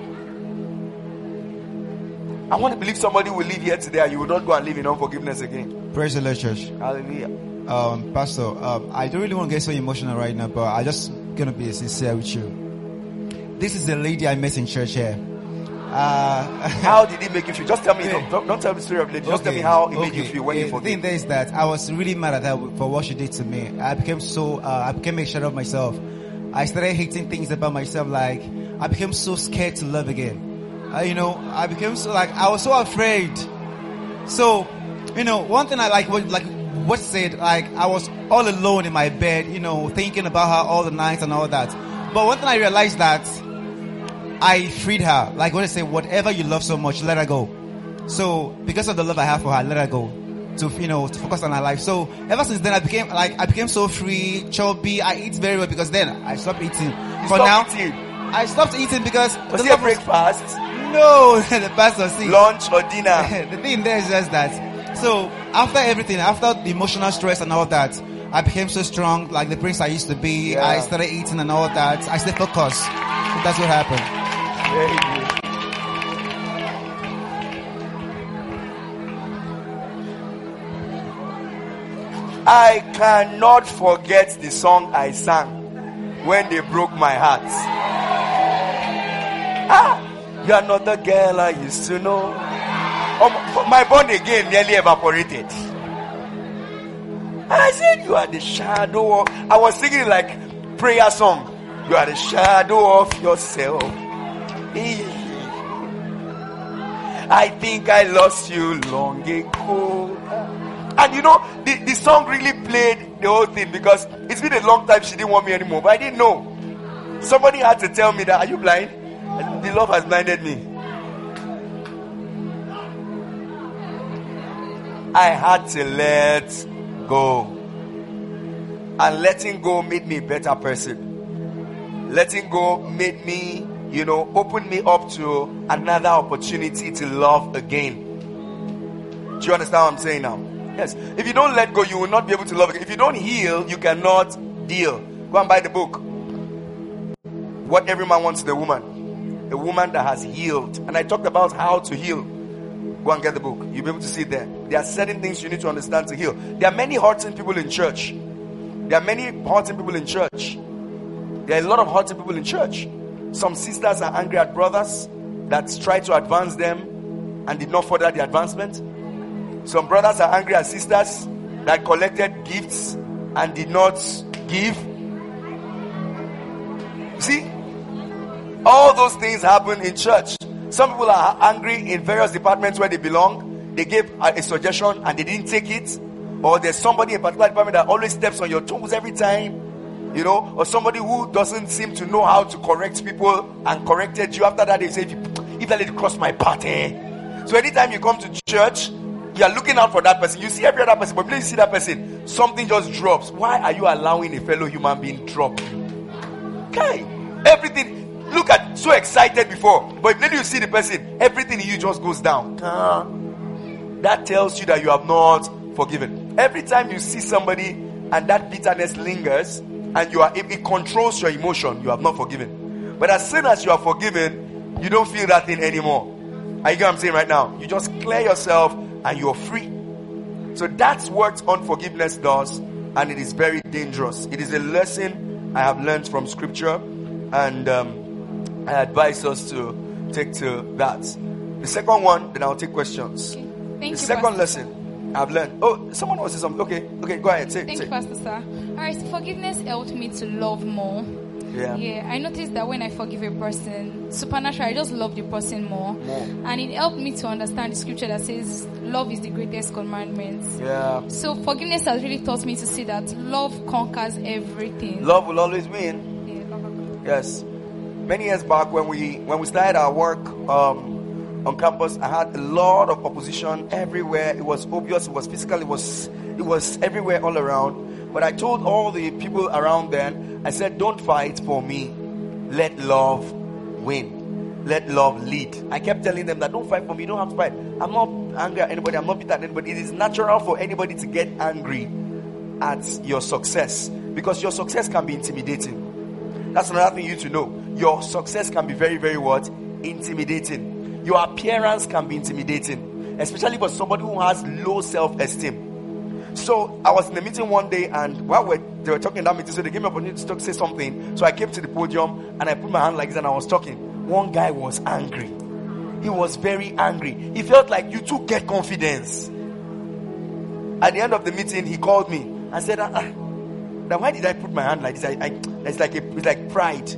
I want to believe somebody will leave here today and you will not go and live in unforgiveness again. Praise the Lord, church. Hallelujah. Pastor, I don't really want to get so emotional right now, but I just gonna be sincere with you. This is the lady I met in church here. How did it make you feel? Just tell me. Don't tell me the story of the lady. Just tell me how it made you feel when you forgave. The thing there is that I was really mad at her for what she did to me. I became a shadow of myself. I started hating things about myself. Like I became so scared to love again. I became so I was so afraid. So, one thing I like what said, I was all alone in my bed, thinking about her all the nights and all that. But one thing I realized that I freed her. Like what I say, whatever you love so much, let her go. So because of the love I have for her, let her go. To focus on her life. So ever since then I became so free, chubby. I eat very well because then I stopped eating. I stopped eating because was it a breakfast? No, the pastor see. Lunch or dinner? The thing there is just that. So after everything, after the emotional stress and all that, I became so strong, like the prince I used to be. Yeah. I started eating and all that. I stayed focused. So that's what happened. Very good. I cannot forget the song I sang when they broke my heart. You are not the girl I used to know. My born again nearly evaporated. And I said, you are the shadow of... I was singing like prayer song. You are the shadow of yourself. I think I lost you long ago. And the song really played the whole thing because it's been a long time she didn't want me anymore. But I didn't know. Somebody had to tell me that, are you blind? And the love has blinded me. I had to let go. And letting go made me a better person. letting go made me, opened me up to another opportunity to love again. Do you understand what I'm saying now? Yes. If you don't let go, you will not be able to love again. If you don't heal, you cannot deal. Go and buy the book. What Every Man Wants in a Woman. A woman that has healed. And I talked about how to heal. Go and get the book. You'll be able to see it there. There are certain things you need to understand to heal. There are many hurting people in church. There are a lot of hurting people in church. Some sisters are angry at brothers that try to advance them and did not further the advancement. Some brothers are angry at sisters that collected gifts and did not give. See? All those things happen in church. Some people are angry in various departments where they belong. They gave a suggestion and they didn't take it. Or there's somebody in a particular department that always steps on your toes every time. Or somebody who doesn't seem to know how to correct people and corrected you. After that, they say, if that lady crossed my path, So anytime you come to church, you are looking out for that person. You see every other person, but when you see that person, something just drops. Why are you allowing a fellow human being drop you? Okay. Everything. Look at, so excited before, but when you see the person, everything in you just goes down. That tells you that you have not forgiven. Every time you see somebody and that bitterness lingers and it controls your emotion, you have not forgiven. But as soon as you are forgiven, you don't feel that thing anymore. Are you get what I'm saying right now? You just clear yourself and you're free. So that's what unforgiveness does, and it is very dangerous. It is a lesson I have learned from scripture, and I advise us to take to that. The second one, then I'll take questions. Okay. Thank you, second Pastor. lesson I've learned. Oh, someone wants to say something. Okay, go ahead. Thank you, Pastor Sir. Alright, so forgiveness helped me to love more. Yeah, I noticed that when I forgive a person, supernaturally, I just love the person more. And it helped me to understand the scripture that says love is the greatest commandment. Yeah. So forgiveness has really taught me to see that love conquers everything. Love will always win. Yeah, love. Yes. Many years back when we started our work on campus, I had a lot of opposition everywhere. It was obvious, it was physical, it was everywhere all around. But I told all the people around then, I said, don't fight for me. Let love win. Let love lead. I kept telling them that don't fight for me, you don't have to fight. I'm not angry at anybody, I'm not bitter at anybody. It is natural for anybody to get angry at your success, because your success can be intimidating. That's another thing you need to know. Your success can be very, very what? Intimidating. Your appearance can be intimidating, especially for somebody who has low self-esteem. So I was in a meeting one day, and while they were talking in that meeting, so they gave me an opportunity to say something. So I came to the podium and I put my hand like this and I was talking. One guy was angry. He was very angry. He felt like, you too get confidence. At the end of the meeting, he called me and said, now why did I put my hand like this? It's like pride.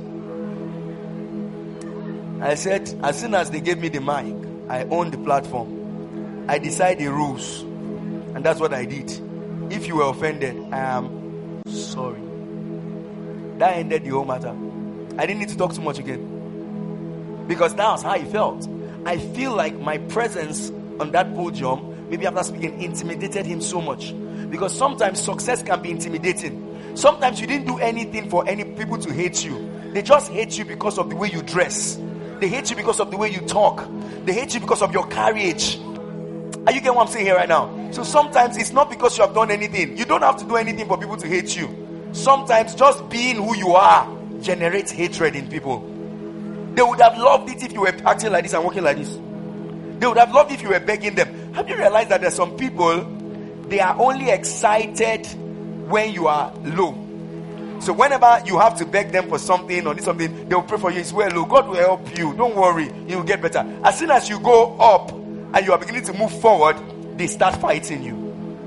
I said, as soon as they gave me the mic, I owned the platform. I decided the rules. And that's what I did. If you were offended, I am sorry. That ended the whole matter. I didn't need to talk too much again. Because that's how I felt. I feel like my presence on that podium, maybe after speaking, intimidated him so much. Because sometimes success can be intimidating. Sometimes you didn't do anything for any people to hate you. They just hate you because of the way you dress. They hate you because of the way you talk. They hate you because of your carriage. Are you getting what I'm saying here right now? So sometimes it's not because you have done anything. You don't have to do anything for people to hate you. Sometimes just being who you are generates hatred in people. They would have loved it if you were acting like this and walking like this. They would have loved it if you were begging them. Have you realized that there's some people, they are only excited when you are low? So whenever you have to beg them for something or need something, they will pray for you. It's well, God will help you. Don't worry, you will get better. As soon as you go up and you are beginning to move forward, they start fighting you.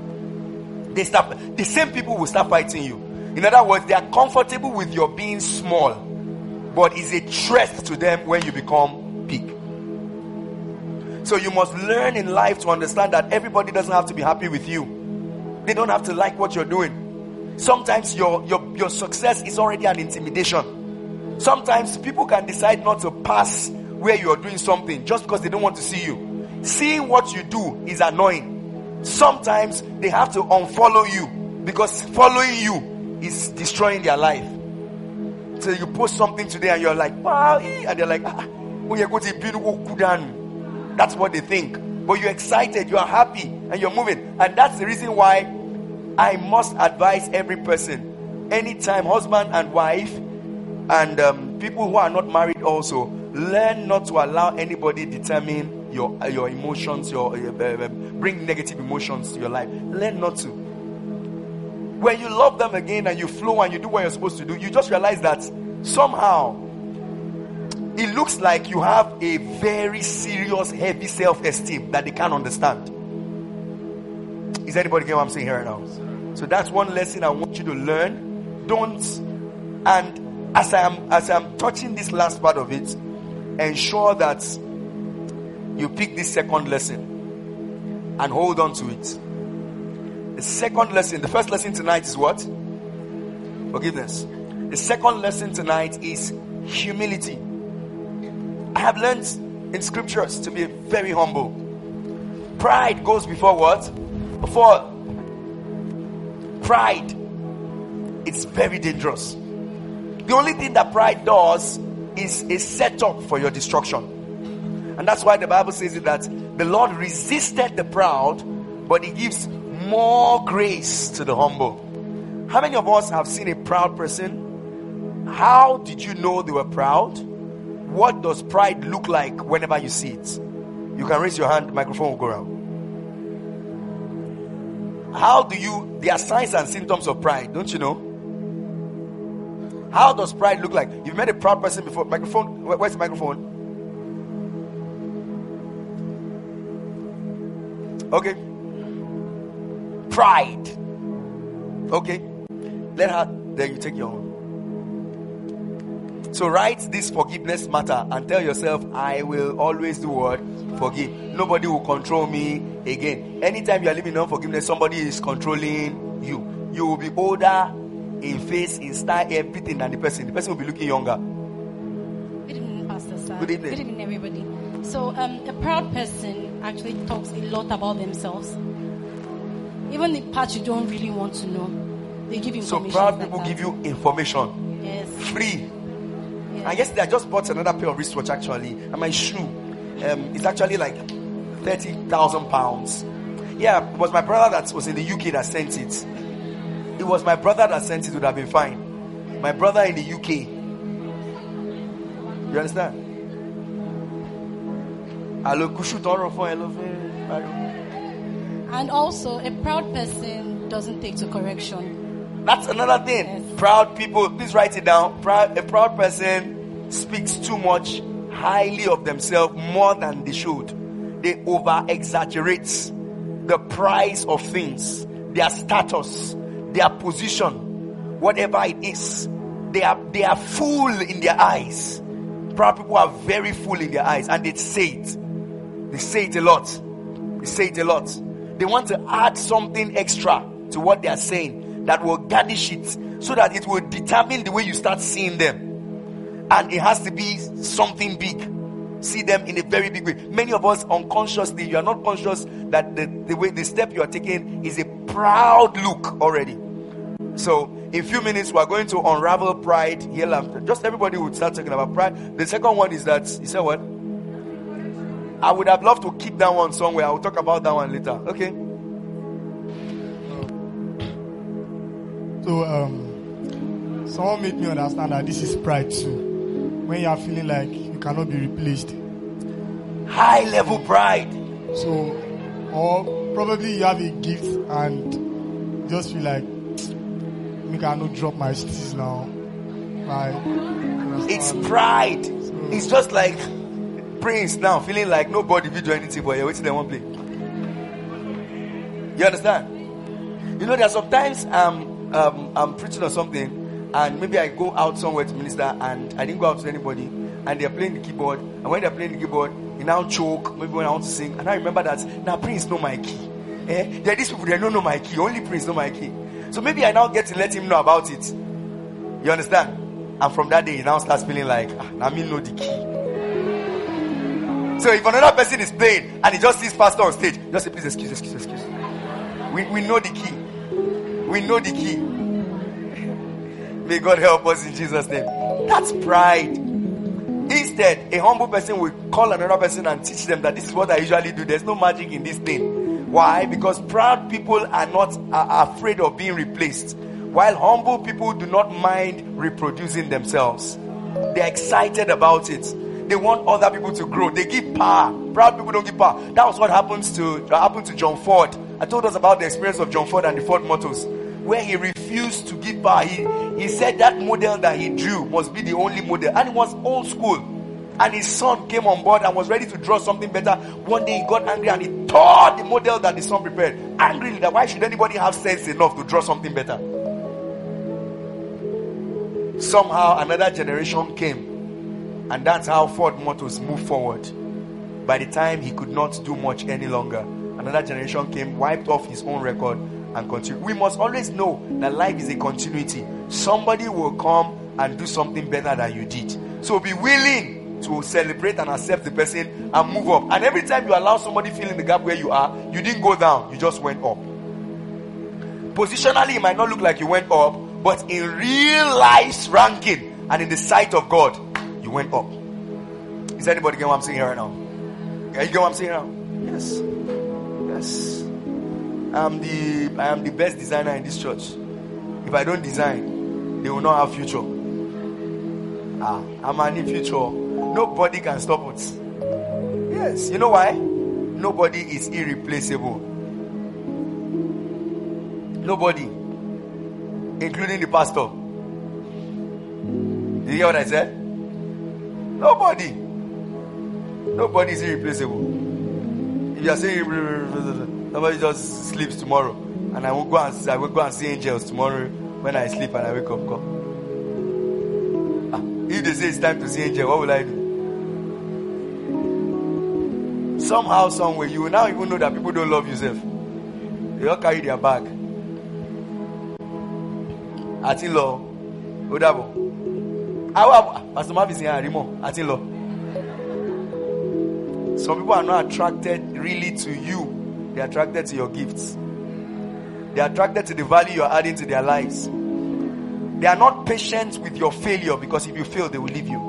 The same people will start fighting you. In other words, they are comfortable with your being small, but it's a threat to them when you become big. So you must learn in life to understand that everybody doesn't have to be happy with you. They don't have to like what you're doing. Sometimes your success is already an intimidation. Sometimes people can decide not to pass where you're doing something just because they don't want to see you. Seeing what you do is annoying. Sometimes they have to unfollow you because following you is destroying their life. So you post something today and you're like, wow, and they're like, that's what they think. But you're excited, you are happy, and you're moving. And that's the reason why I must advise every person, anytime, husband and wife, and people who are not married also, learn not to allow anybody determine your emotions, bring negative emotions to your life. Learn not to. When you love them again and you flow and you do what you're supposed to do, you just realize that somehow it looks like you have a very serious, heavy self-esteem that they can't understand. Is anybody getting what I'm saying here right now? So that's one lesson I want you to learn. And as I'm touching this last part of it, ensure that you pick this second lesson and hold on to it. The second lesson, the first lesson tonight is what? Forgiveness. The second lesson tonight is humility. I have learned in scriptures to be very humble. Pride goes before what? Before pride. It's very dangerous. The only thing that pride does is a setup for your destruction. And that's why the Bible says it, that the Lord resisted the proud, but He gives more grace to the humble. How many of us have seen a proud person? How did you know they were proud? What does pride look like whenever you see it? You can raise your hand, the microphone will go around. There are signs and symptoms of pride, don't you know? How does pride look like? You've met a proud person before. Microphone, where's the microphone? Okay. Pride. Okay. Let her, then you take your own. So write this forgiveness matter and tell yourself, I will always do what? Forgive. Nobody will control me again. Anytime you are living in unforgiveness, somebody is controlling you. You will be older in face, in style, everything than the person. The person will be looking younger. Good evening, Pastor Sir. Good evening. Good evening, everybody. So, a proud person actually talks a lot about themselves. Even the part you don't really want to know, they give information. So proud people give you information. Yes. Free. Yes. I guess I just bought another pair of wristwatch actually, and my shoe. It's actually like £30,000. Yeah, it was my brother that was in the UK that sent it. It was my brother that sent it, would have been fine. My brother in the UK. You understand? And also, a proud person doesn't take to correction. That's another thing. Yes. Proud people, please write it down. A proud person speaks too much highly of themselves, more than they should. They over-exaggerate the price of things, their status, their position, whatever it is. They are full in their eyes. Proud people are very full in their eyes, and they say it. They say it a lot. They say it a lot. They want to add something extra to what they are saying that will garnish it, so that it will determine the way you start seeing them. And it has to be something big. See them in a very big way. Many of us unconsciously, you are not conscious that the step you are taking is a proud look already. So in a few minutes we are going to unravel pride here. Just everybody would start talking about pride. The second one is that, you said what? I would have loved to keep that one somewhere. I will talk about that one later. Okay. So someone made me understand that this is pride too. When you are feeling like you cannot be replaced. High level pride. So, or probably you have a gift and just feel like, I cannot drop my sticks now. It's pride. So, it's just like Prince now feeling like nobody will do anything, but you're waiting they won't play. You understand? You know, there are sometimes I'm preaching or something, and maybe I go out somewhere to minister and I didn't go out to anybody, and they're playing the keyboard, and when they're playing the keyboard, you now choke, maybe when I want to sing, and I remember that now Prince know my key. There are these people, they don't know my key, only Prince know my key. So maybe I now get to let him know about it. You understand? And from that day, he now starts feeling like, I mean know the key. So if another person is playing and he just sees pastor on stage, just say, please excuse. We know the key. We know the key. May God help us in Jesus' name. That's pride. Instead, a humble person will call another person and teach them that this is what I usually do. There's no magic in this thing. Why? Because proud people are afraid of being replaced, while humble people do not mind reproducing themselves. They're excited about it. They want other people to grow. They give power. Proud people don't give power. That was what happened to John Ford. I told us about the experience of John Ford and the Ford Motors, where he refused to give power. He said that model that he drew must be the only model, and it was old school. And his son came on board and was ready to draw something better. One day he got angry and he tore the model that the son prepared. Angrily, that why should anybody have sense enough to draw something better? Somehow another generation came, and that's how Ford Motors moved forward. By the time he could not do much any longer, another generation came, wiped off his own record, and continued. We must always know that life is a continuity. Somebody will come and do something better than you did. So be willing to celebrate and accept the person and move up. And every time you allow somebody fill in the gap where you are, you didn't go down, you just went up. Positionally, it might not look like you went up, but in real life's ranking and in the sight of God, you went up. Is anybody getting what I'm saying here right now? Yeah, you get what I'm saying now? Yes. Yes. I am the best designer in this church. If I don't design, they will not have future. I'm an future. Nobody can stop us. Yes. You know why? Nobody is irreplaceable. Nobody. Including the pastor. Did you hear what I said? Nobody. Nobody is irreplaceable. If you are saying nobody just sleeps tomorrow, and I will go and see angels tomorrow when I sleep and I wake up. Come. If they say it's time to see angel, what will I do? Somehow, somewhere, you will now even know that people don't love yourself. They all carry their bag. Atilo, Odabo. Pastor Mavis here, Rimo, Atilo. Some people are not attracted really to you. They're attracted to your gifts. They're attracted to the value you're adding to their lives. They are not patient with your failure, because if you fail, they will leave you.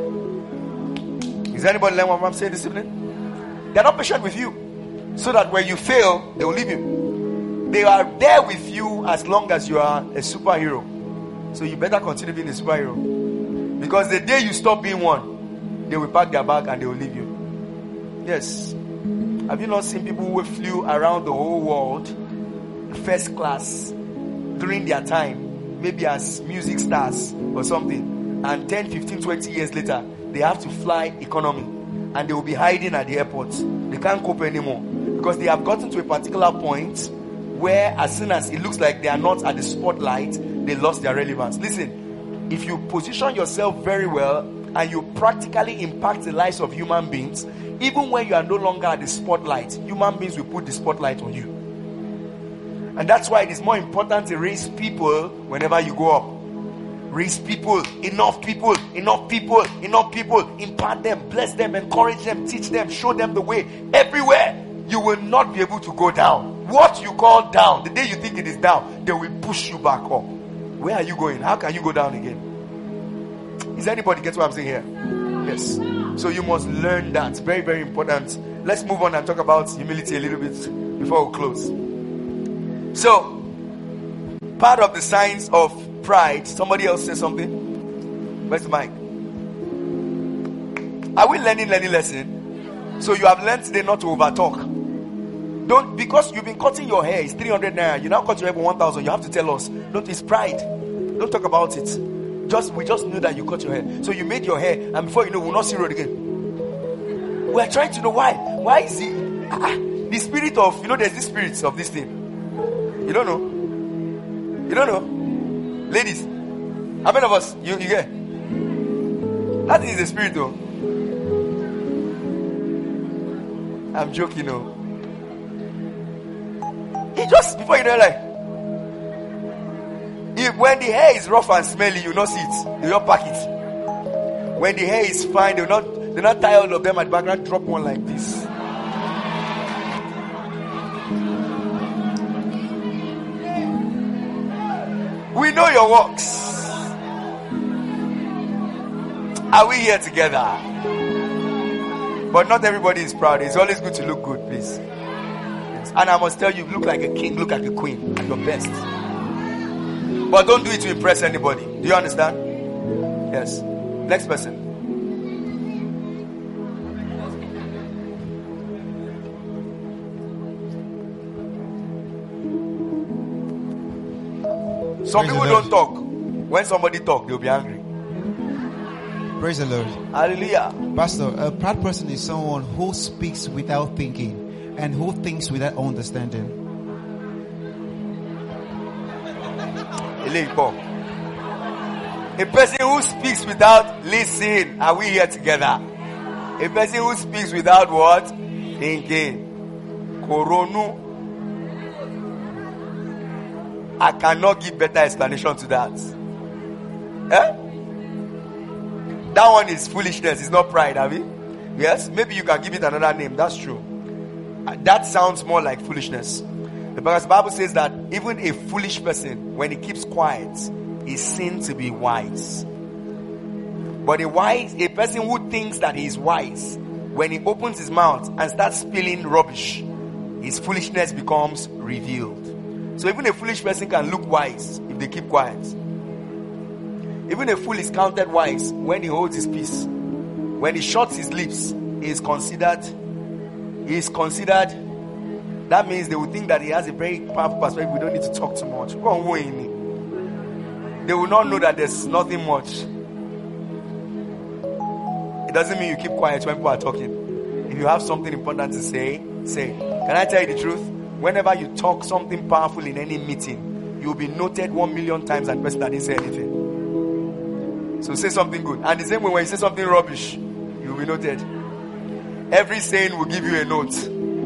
Is anybody learning what I'm saying this evening? They are not patient with you, so that when you fail, they will leave you. They are there with you as long as you are a superhero. So you better continue being a superhero, because the day you stop being one, they will pack their bag and they will leave you. Yes. Have you not seen people who flew around the whole world first class during their time, maybe as music stars or something, and 10, 15, 20 years later, they have to fly economy and they will be hiding at the airport? They can't cope anymore, because they have gotten to a particular point where as soon as it looks like they are not at the spotlight, they lost their relevance. Listen, if you position yourself very well and you practically impact the lives of human beings, even when you are no longer at the spotlight, human beings will put the spotlight on you. And that's why it is more important to raise people whenever you go up. Raise people, enough people, enough people, enough people. Impart them, bless them, encourage them, teach them, show them the way. Everywhere, you will not be able to go down. What you call down, the day you think it is down, they will push you back up. Where are you going? How can you go down again? Is anybody get what I'm saying here? Yes. So you must learn that. Very, very important. Let's move on and talk about humility a little bit before we close. So, part of the signs of pride. Somebody else say something. Where's the mic? Are we learning lesson? So you have learned today not to overtalk. Don't, because you've been cutting your hair, it's 300 naira. You now cut your hair for 1,000. You have to tell us. Don't, it's pride. Don't talk about it. We just knew that you cut your hair. So you made your hair, and before you know, we'll not see road again. We are trying to know why. Why is it the spirit of, there's this spirit of this thing. You don't know. You don't know. Ladies, how many of us you get? That is the spirit though. I'm joking, no. It just before you know, like, when the hair is rough and smelly, you not see it. You not pack it. When the hair is fine, they're not tie all of them at the background, drop one like this. We know your works. Are we here together? But not everybody is proud. It's always good to look good, please. Yes. And I must tell you, look like a king, look like a queen, at your best. But don't do it to impress anybody. Do you understand? Yes. Next person. Some people don't talk. When somebody talk, they'll be angry. Praise the Lord. Hallelujah. Pastor, a proud person is someone who speaks without thinking and who thinks without understanding. A person who speaks without listening. Are we here together? A person who speaks without what? Thinking. Koronu. I cannot give better explanation to that. That one is foolishness. It's not pride, have you? Yes? Maybe you can give it another name. That's true. That sounds more like foolishness. Because the Bible says that even a foolish person, when he keeps quiet, is seen to be wise. But a person who thinks that he is wise, when he opens his mouth and starts spilling rubbish, his foolishness becomes revealed. So even a foolish person can look wise if they keep quiet. Even a fool is counted wise when he holds his peace. When he shuts his lips, he is considered. That means they will think that he has a very powerful perspective. We don't need to talk too much. They will not know that there's nothing much. It doesn't mean you keep quiet when people are talking. If you have something important to say, say. Can I tell you the truth? Whenever you talk something powerful in any meeting, you'll be noted 1,000,000 times and the person that didn't say anything. So say something good. And the same way when you say something rubbish, you'll be noted. Every saying will give you a note.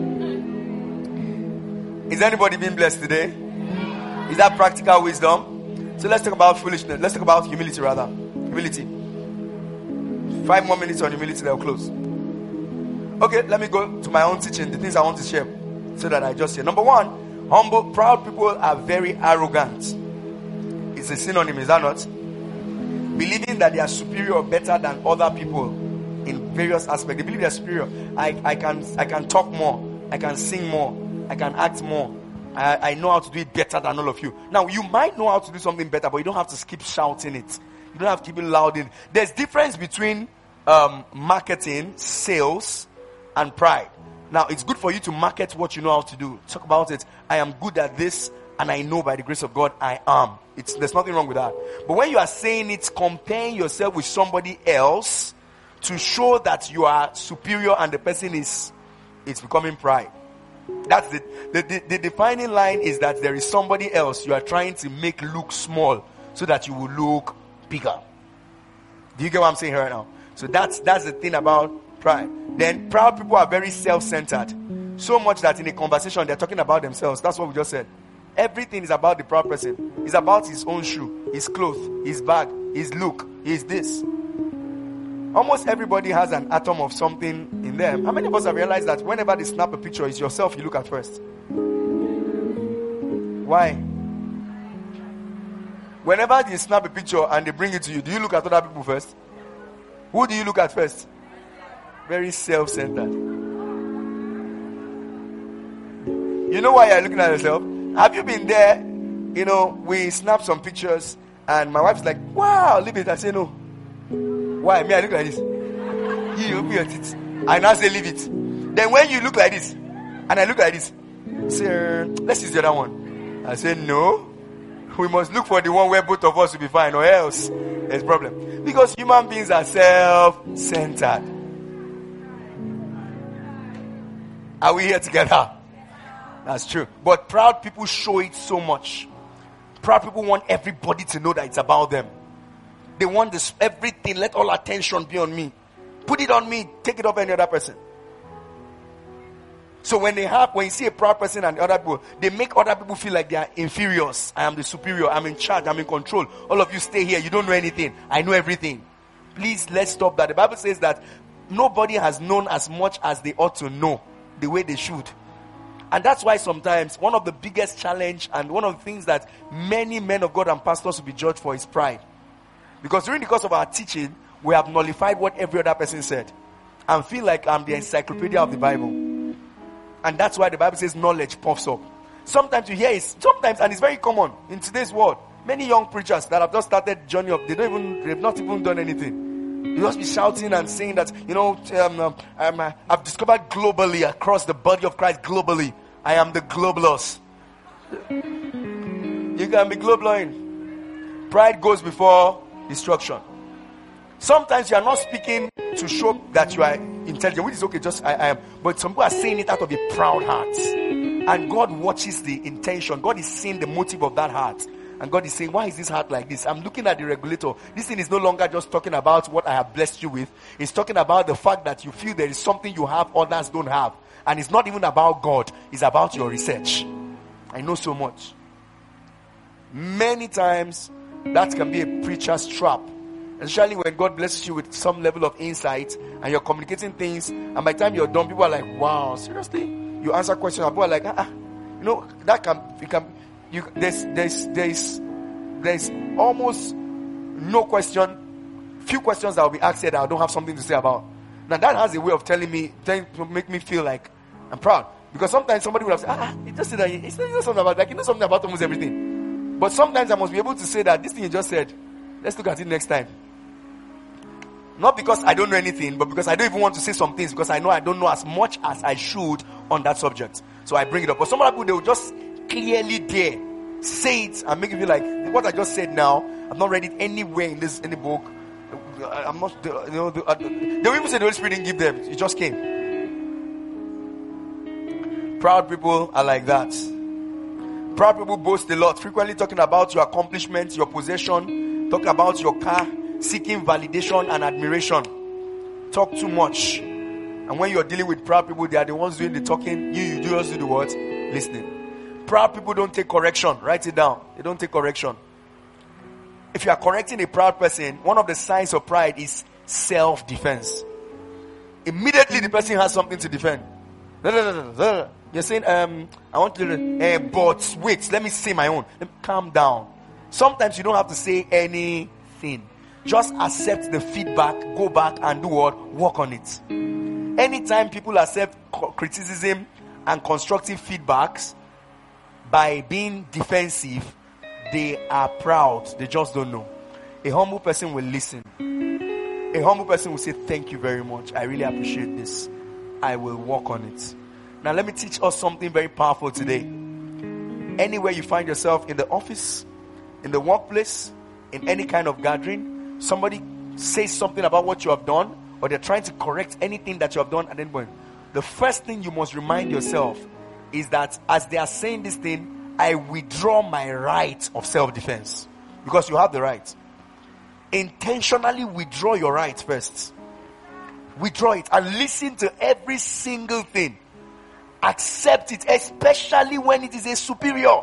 Is anybody being blessed today? Is that practical wisdom? So let's talk about foolishness. Let's talk about humility rather. Humility. 5 more minutes on humility, they'll close. Okay, let me go to my own teaching, the things I want to share, so that I just say. Number 1, proud people are very arrogant. It's a synonym, is that not? Believing that they are superior or better than other people in various aspects. They believe they are superior. I can talk more. I can sing more. I can act more. I know how to do it better than all of you. Now, you might know how to do something better, but you don't have to keep shouting it. You don't have to keep it loud. There's difference between marketing, sales, and pride. Now, it's good for you to market what you know how to do. Talk about it. I am good at this, and I know by the grace of God I am. There's nothing wrong with that. But when you are saying it, comparing yourself with somebody else to show that you are superior and the person it's becoming pride. That's the defining line is that there is somebody else you are trying to make look small so that you will look bigger. Do you get what I'm saying here right now? So that's the thing about pride. Then proud people are very self-centered. So much that in a conversation they're talking about themselves. That's what we just said. Everything is about the proud person. It's about his own shoe, his clothes, his bag, his look, his this. Almost everybody has an atom of something in them. How many of us have realized that whenever they snap a picture, it's yourself you look at first? Why? Whenever they snap a picture and they bring it to you, do you look at other people first? Who do you look at first? Very self-centered. You know why you're looking at yourself? Have you been there? You know, we snap some pictures and my wife's like, wow, leave it. I say no. Why? Me, I look like this. You open your teeth. I now say leave it. Then when you look like this and I look like this, say, let's use the other one. I say no. We must look for the one where both of us will be fine, or else there's a problem. Because human beings are self-centered. Are we here together? That's true. But proud people show it so much. Proud people want everybody to know that it's about them. They want this everything. Let all attention be on me. Put it on me. Take it off any other person. So when you see a proud person and the other people, they make other people feel like they are inferiors. I am the superior. I'm in charge. I'm in control. All of you stay here. You don't know anything. I know everything. Please, let's stop that. The Bible says that nobody has known as much as they ought to know the way they should. And that's why sometimes one of the biggest challenge and one of the things that many men of God and pastors will be judged for is pride. Because during the course of our teaching, we have nullified what every other person said and feel like I'm the encyclopedia of the Bible. And that's why the Bible says knowledge puffs up. Sometimes you hear it, and it's very common in today's world. Many young preachers that have just started journey up, they've not even done anything. You just be shouting and saying that, I've discovered globally across the body of Christ, globally, I am the globalus. You can be globaloing. Pride goes before destruction. Sometimes you are not speaking to show that you are intelligent, which is okay, just I am. But some people are saying it out of a proud heart. And God watches the intention. God is seeing the motive of that heart. And God is saying, why is this heart like this? I'm looking at the regulator. This thing is no longer just talking about what I have blessed you with. It's talking about the fact that you feel there is something you have others don't have. And it's not even about God. It's about your research. I know so much. Many times, that can be a preacher's trap. Especially when God blesses you with some level of insight and you're communicating things, and by the time you're done, people are like, wow, seriously? You answer questions, and people are like, there's almost no question, few questions that will be asked that I don't have something to say about. Now that has a way of to make me feel like I'm proud. Because sometimes somebody will have said, it just said that, it's not something about, like, you know something about almost everything. But sometimes I must be able to say that this thing you just said, let's look at it next time. Not because I don't know anything, but because I don't even want to say some things, because I know I don't know as much as I should on that subject. So I bring it up. But some other people, they will just clearly dare say it and make you feel like what I just said now, I've not read it anywhere in any book. I'm not, they will even say the Holy Spirit didn't give them. It just came. Proud people are like that. Proud people boast a lot, frequently talking about your accomplishments, your possession, talk about your car, seeking validation and admiration. Talk too much. And when you're dealing with proud people, they are the ones doing the talking. You just do the what? Listening. Proud people don't take correction. Write it down. They don't take correction. If you are correcting a proud person, one of the signs of pride is self-defense. Immediately the person has something to defend. You're saying, I want to, but wait, let me say my own. Calm down. Sometimes you don't have to say anything. Just accept the feedback, go back and do what? Work on it. Anytime people accept criticism and constructive feedbacks by being defensive, they are proud. They just don't know. A humble person will listen. A humble person will say, thank you very much. I really appreciate this. I will work on it. Now let me teach us something very powerful today. Anywhere you find yourself, in the office, in the workplace, in any kind of gathering, somebody says something about what you have done, or they're trying to correct anything that you have done, and then the first thing you must remind yourself is that as they are saying this thing, I withdraw my right of self-defense. Because you have the right. Intentionally withdraw your right first. Withdraw it and listen to every single thing. Accept it, especially when it is a superior.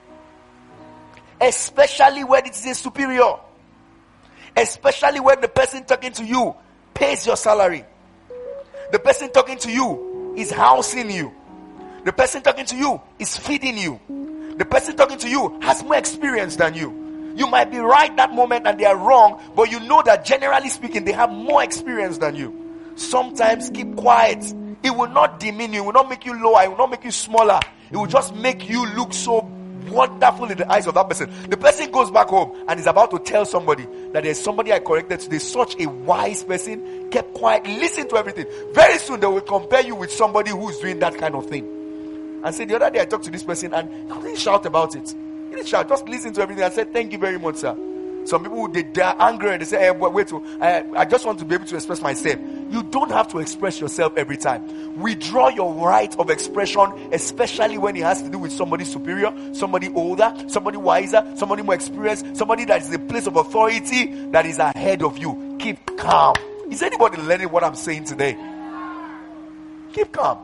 Especially when it is a superior. Especially when the person talking to you pays your salary. The person talking to you is housing you. The person talking to you is feeding you. The person talking to you has more experience than you. You might be right that moment and they are wrong, but you know that generally speaking, they have more experience than you. Sometimes keep quiet. It will not demean you. It will not make you lower. It will not make you smaller. It will just make you look so wonderful in the eyes of that person. The person goes back home and is about to tell somebody that there's somebody I corrected today. Such a wise person, kept quiet, listen to everything. Very soon they will compare you with somebody who's doing that kind of thing. And say, the other day I talked to this person and he didn't shout about it. He didn't shout, just listen to everything and said, thank you very much, sir. Some people, they are angry and they say, hey, wait, I just want to be able to express myself. You don't have to express yourself every time. Withdraw your right of expression, especially when it has to do with somebody superior, somebody older, somebody wiser, somebody more experienced, somebody that is in a place of authority that is ahead of you. Keep calm. Is anybody learning what I'm saying today? Keep calm.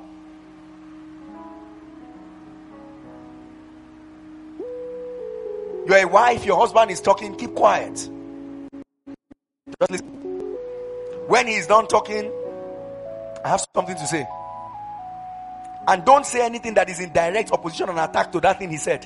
You're a wife, your husband is talking, keep quiet. Just listen. When he's done talking, I have something to say. And don't say anything that is in direct opposition and attack to that thing he said.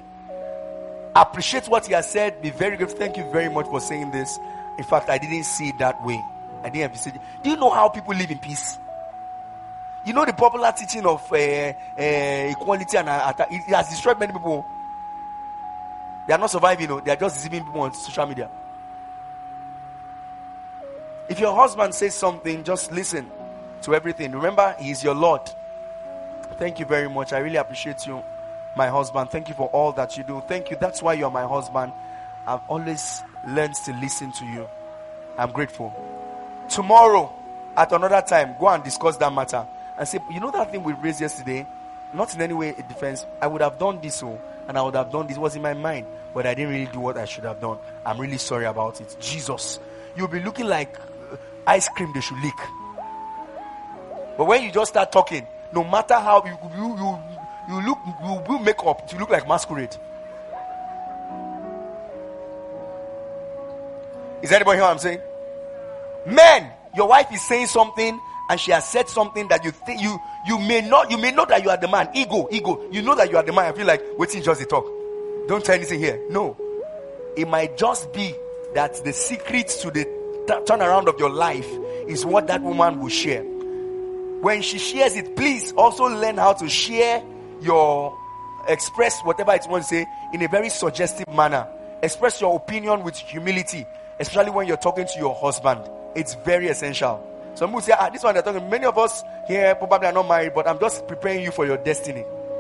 Appreciate what he has said. Be very grateful. Thank you very much for saying this. In fact, I didn't see it that way. I didn't envisage it. Do you know how people live in peace? You know the popular teaching of equality and it has destroyed many people. They are not surviving, they are just deceiving people on social media. If your husband says something, just listen to everything. Remember, he is your Lord. Thank you very much. I really appreciate you, my husband. Thank you for all that you do. Thank you. That's why you're my husband. I've always learned to listen to you. I'm grateful. Tomorrow, at another time, go and discuss that matter. And say, you know that thing we raised yesterday? Not in any way a defense. I would have done this, and I would have done this. It was in my mind, but I didn't really do what I should have done. I'm really sorry about it. Jesus, you'll be looking like ice cream they should lick. But when you just start talking, no matter how you look, you will make up to look like masquerade. Is anybody hear what I'm saying? Men, your wife is saying something and she has said something that you think you may know that you are the man. Ego. You know that you are the man. I feel like waiting just to talk. Don't tell anything here. No. It might just be that the secret to the turnaround of your life is what that woman will share. When she shares it, please also learn how to share express whatever it wants to say in a very suggestive manner. Express your opinion with humility, especially when you're talking to your husband. It's very essential. Some people say, this one they're talking. Many of us here probably are not married, but I'm just preparing you for your destiny.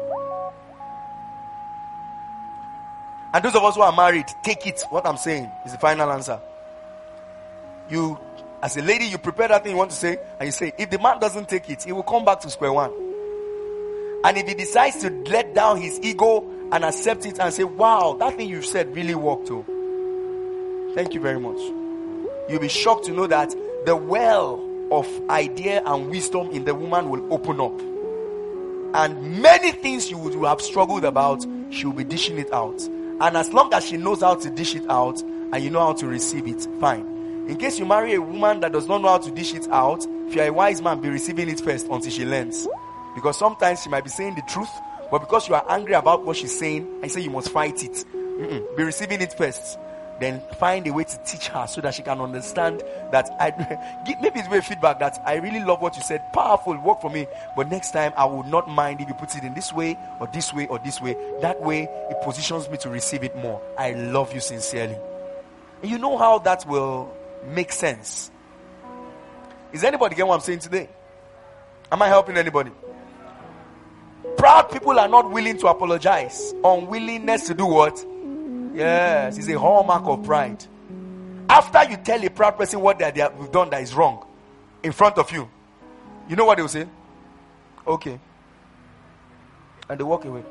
And those of us who are married, take it. What I'm saying is the final answer. You, as a lady, you prepare that thing you want to say, and you say, if the man doesn't take it, he will come back to square one. And if he decides to let down his ego and accept it and say, wow, that thing you said really worked too. Thank you very much. You'll be shocked to know that the well of idea and wisdom in the woman will open up. And many things you would have struggled about, she will be dishing it out. And as long as she knows how to dish it out and you know how to receive it, fine. In case you marry a woman that does not know how to dish it out, if you're a wise man, be receiving it first until she learns. Because sometimes she might be saying the truth, but because you are angry about what she's saying, I say you must fight it. Be receiving it first. Then find a way to teach her so that she can understand that maybe it's a feedback that I really love what you said. Powerful, work for me. But next time I would not mind if you put it in this way or this way or this way. That way it positions me to receive it more. I love you sincerely. And you know how that will make sense. Is anybody getting what I'm saying today? Am I helping anybody? Proud people are not willing to apologize. Unwillingness to do what? Yes, it's a hallmark of pride. After you tell a proud person what they have done that is wrong in front of you, you know what they will say? Okay. And they walk away.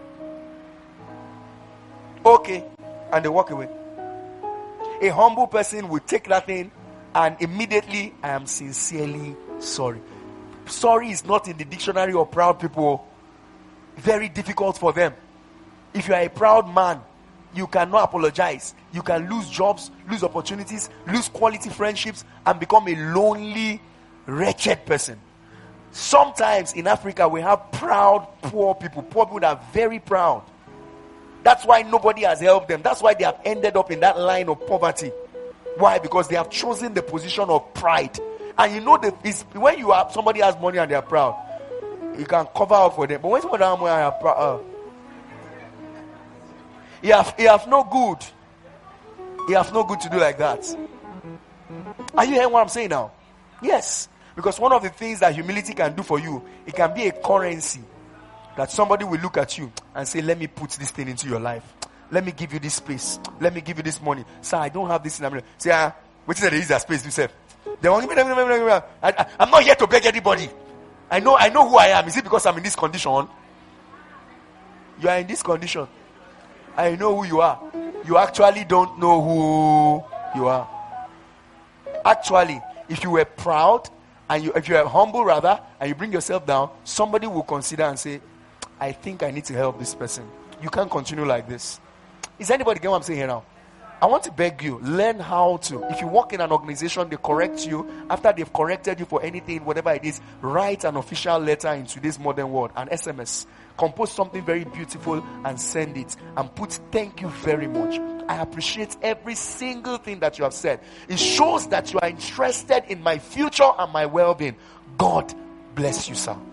Okay. And they walk away. A humble person will take that thing and immediately, I am sincerely sorry. Sorry is not in the dictionary of proud people. Very difficult for them. If you are a proud man, you cannot apologize. You can lose jobs, lose opportunities, lose quality friendships, and become a lonely, wretched person. Sometimes in Africa, we have proud, poor people. Poor people that are very proud. That's why nobody has helped them. That's why they have ended up in that line of poverty. Why? Because they have chosen the position of pride. And you know, when somebody has money and they are proud, you can cover up for them. But when somebody has money and they are proud, he have no good. He have no good to do like that. Are you hearing what I'm saying now? Yes. Because one of the things that humility can do for you, it can be a currency that somebody will look at you and say, let me put this thing into your life. Let me give you this space. Let me give you this money. Sir, I don't have this. Say, which is the easier space to say. I'm not here to beg anybody. I know who I am. Is it because I'm in this condition? You are in this condition. I know who you are. You actually don't know who you are. Actually, if you were proud and if you are humble rather, and you bring yourself down, somebody will consider and say, I think I need to help this person. You can't continue like this. Is anybody getting what I'm saying here now? I want to beg you, learn how to. If you work in an organization, they correct you. After they've corrected you for anything, whatever it is, write an official letter in today's modern world, an SMS. Compose something very beautiful and send it. And put thank you very much. I appreciate every single thing that you have said. It shows that you are interested in my future and my well-being. God bless you, sir.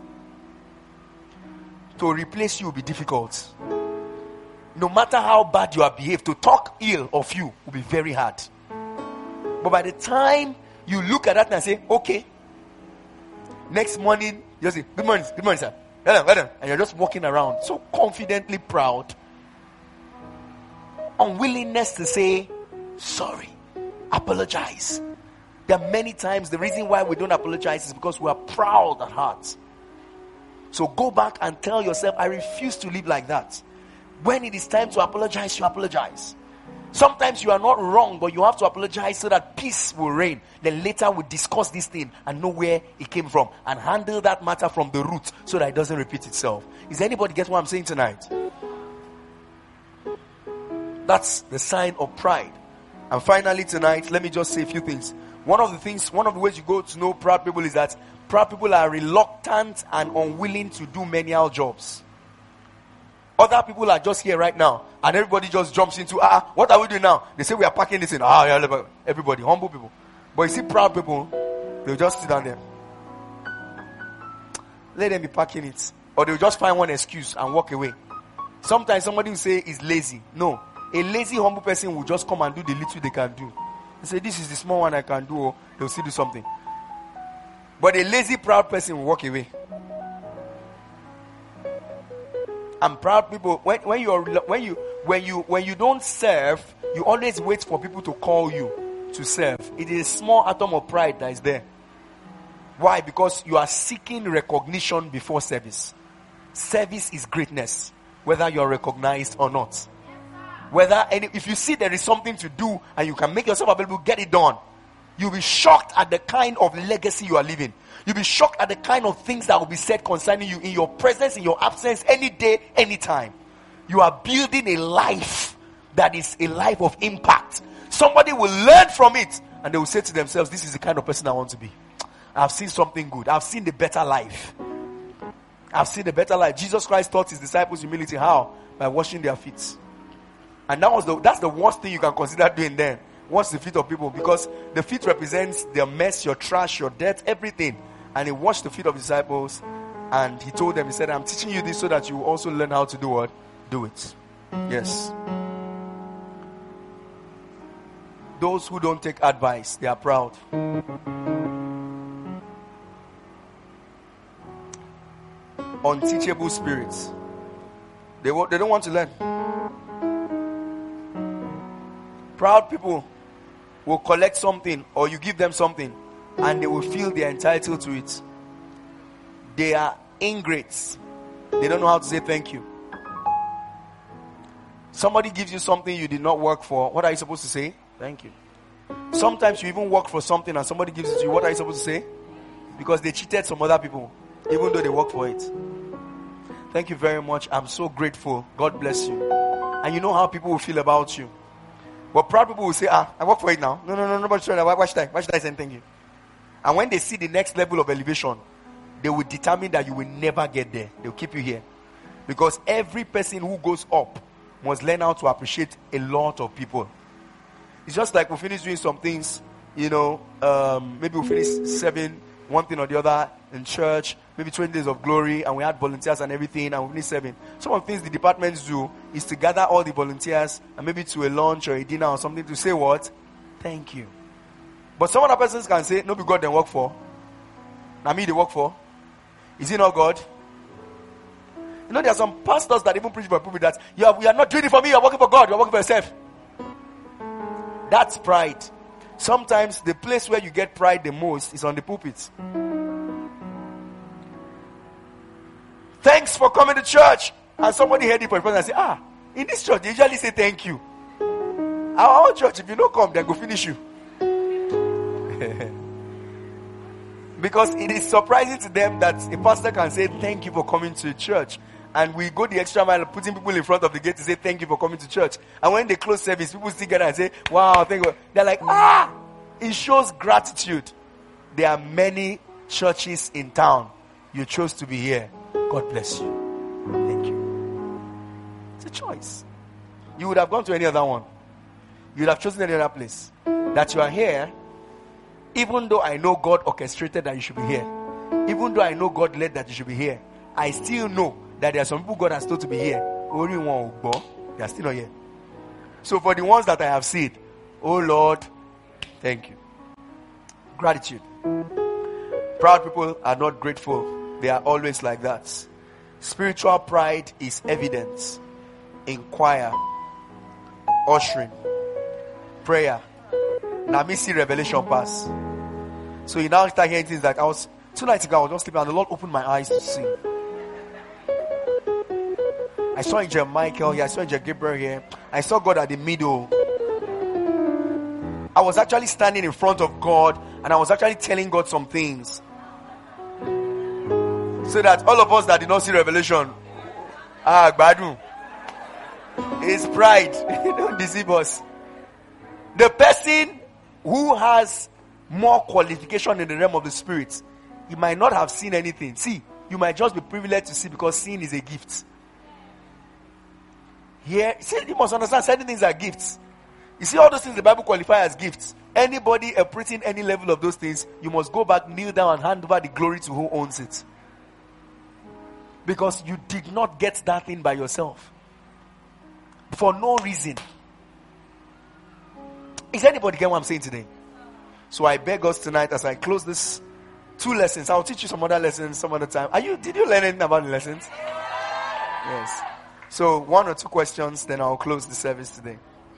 To replace you will be difficult. No matter how bad you have behaved, to talk ill of you will be very hard. But by the time you look at that and say, okay, next morning, you say, good morning, sir. Well done. And you're just walking around so confidently proud. Unwillingness to say, sorry, apologize. There are many times the reason why we don't apologize is because we are proud at heart. So go back and tell yourself, I refuse to live like that. When it is time to apologize, you apologize. Sometimes you are not wrong, but you have to apologize so that peace will reign. Then later we'll discuss this thing and know where it came from and handle that matter from the root so that it doesn't repeat itself. Is anybody get what I'm saying tonight? That's the sign of pride. And finally tonight, let me just say a few things. One of the ways you go to know proud people is that proud people are reluctant and unwilling to do menial jobs. Other people are just here right now, and everybody just jumps into, what are we doing now? They say we are packing this in. Yeah, everybody, humble people. But you see proud people, they'll just sit down there. Let them be packing it. Or they'll just find one excuse and walk away. Sometimes somebody will say is lazy. No. A lazy, humble person will just come and do the little they can do. They say, this is the small one I can do, or they'll still do something. But a lazy, proud person will walk away. And proud people, when you don't serve, you always wait for people to call you to serve. It is a small atom of pride that is there. Why? Because you are seeking recognition before service. Service is greatness, whether you are recognized or not. If you see there is something to do and you can make yourself available, get it done. You'll be shocked at the kind of legacy you are living. You'll be shocked at the kind of things that will be said concerning you in your presence, in your absence, any day, anytime. You are building a life that is a life of impact. Somebody will learn from it and they will say to themselves, this is the kind of person I want to be. I've seen something good. I've seen the better life. I've seen the better life. Jesus Christ taught his disciples humility. How? By washing their feet. And that's the worst thing you can consider doing then. Wash the feet of people, because the feet represents their mess, your trash, your dirt, everything. And he washed the feet of the disciples and he told them, he said, I'm teaching you this so that you will also learn how to do what? Do it. Yes. Those who don't take advice, they are proud. Unteachable spirits. They don't want to learn. Proud people will collect something or you give them something and they will feel they are entitled to it. They are ingrates. They don't know how to say thank you. Somebody gives you something you did not work for. What are you supposed to say? Thank you. Sometimes you even work for something and somebody gives it to you. What are you supposed to say? Because they cheated some other people, even though they worked for it. Thank you very much. I'm so grateful. God bless you. And you know how people will feel about you. But proud people will say, I work for it now. No, nobody should. Why should I say thank you? And when they see the next level of elevation, they will determine that you will never get there. They'll keep you here. Because every person who goes up must learn how to appreciate a lot of people. It's just like we finish doing some things, maybe we finish serving one thing or the other in church, maybe 20 days of glory, and we had volunteers and everything, and we finish serving. Some of the things the departments do is to gather all the volunteers and maybe to a lunch or a dinner or something to say what? Thank you. But some other persons can say, no, be God they work for. Now me they work for. Is it not God? There are some pastors that even preach for people that you are not doing it for me, you are working for God, you are working for yourself. That's pride. Sometimes the place where you get pride the most is on the pulpit. Thanks for coming to church. And somebody heard it for a person and say, in this church they usually say thank you. Our church, if you don't come, they go finish you. Because it is surprising to them that a pastor can say thank you for coming to church. And we go the extra mile, putting people in front of the gate to say thank you for coming to church. And when they close service, people still get there and say, wow, thank you. They're like, it shows gratitude. There are many churches in town. You chose to be here. God bless you. Thank you. It's a choice. You would have gone to any other one. You would have chosen any other place. That you are here, even though I know God orchestrated that you should be here. Even though I know God led that you should be here. I still know that there are some people God has told to be here. Only one will go. They are still not here. So for the ones that I have seen, oh Lord, thank you. Gratitude. Proud people are not grateful. They are always like that. Spiritual pride is evidence in choir, ushering, prayer. Now me see revelation pass. So you now start hearing things like two nights ago I was just sleeping and the Lord opened my eyes to see. I saw Angel Michael here, I saw Angel Gabriel here. I saw God at the middle. I was actually standing in front of God and I was actually telling God some things. So that all of us that did not see revelation, Gbadun, it's pride. Don't deceive us. The person who has more qualification in the realm of the spirit, he might not have seen anything. See, you might just be privileged to see because seeing is a gift. Here, see, you must understand certain things are gifts. You see all those things the Bible qualifies as gifts. Anybody operating any level of those things, you must go back, kneel down and hand over the glory to who owns it. Because you did not get that thing by yourself. For no reason. Is anybody getting what I'm saying today? So I beg us tonight as I close this 2 lessons. I'll teach you some other lessons some other time. Did you learn anything about the lessons? Yes. So 1 or 2 questions, then I'll close the service today.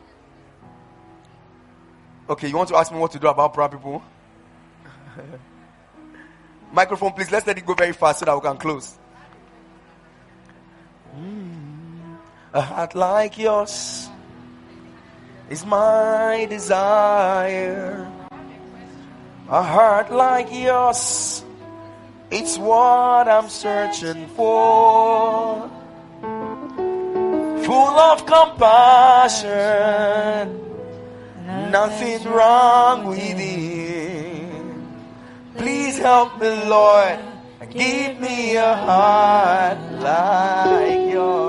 Okay, you want to ask me what to do about proud people? Microphone, please. Let's let it go very fast so that we can close. A heart like yours is my desire. A heart like yours, it's what I'm searching for. Full of compassion, nothing wrong with it. Please help me, Lord, and give me a heart like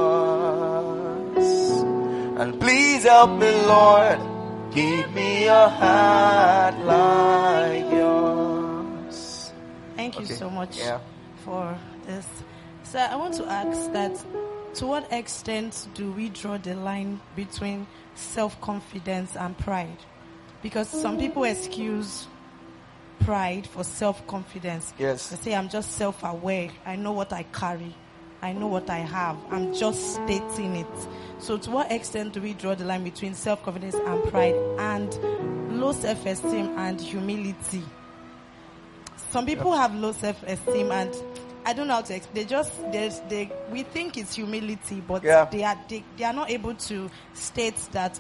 yours. And please help me, Lord, give me a heart like yours. Thank you so much for this. So I want to ask that, to what extent do we draw the line between self-confidence and pride? Because some people excuse pride for self-confidence. Yes. They say, I'm just self-aware. I know what I carry. I know what I have. I'm just stating it. So to what extent do we draw the line between self-confidence and pride, and low self-esteem and humility? Some people have low self-esteem and I don't know how to explain. We think it's humility, but they are not able to state that.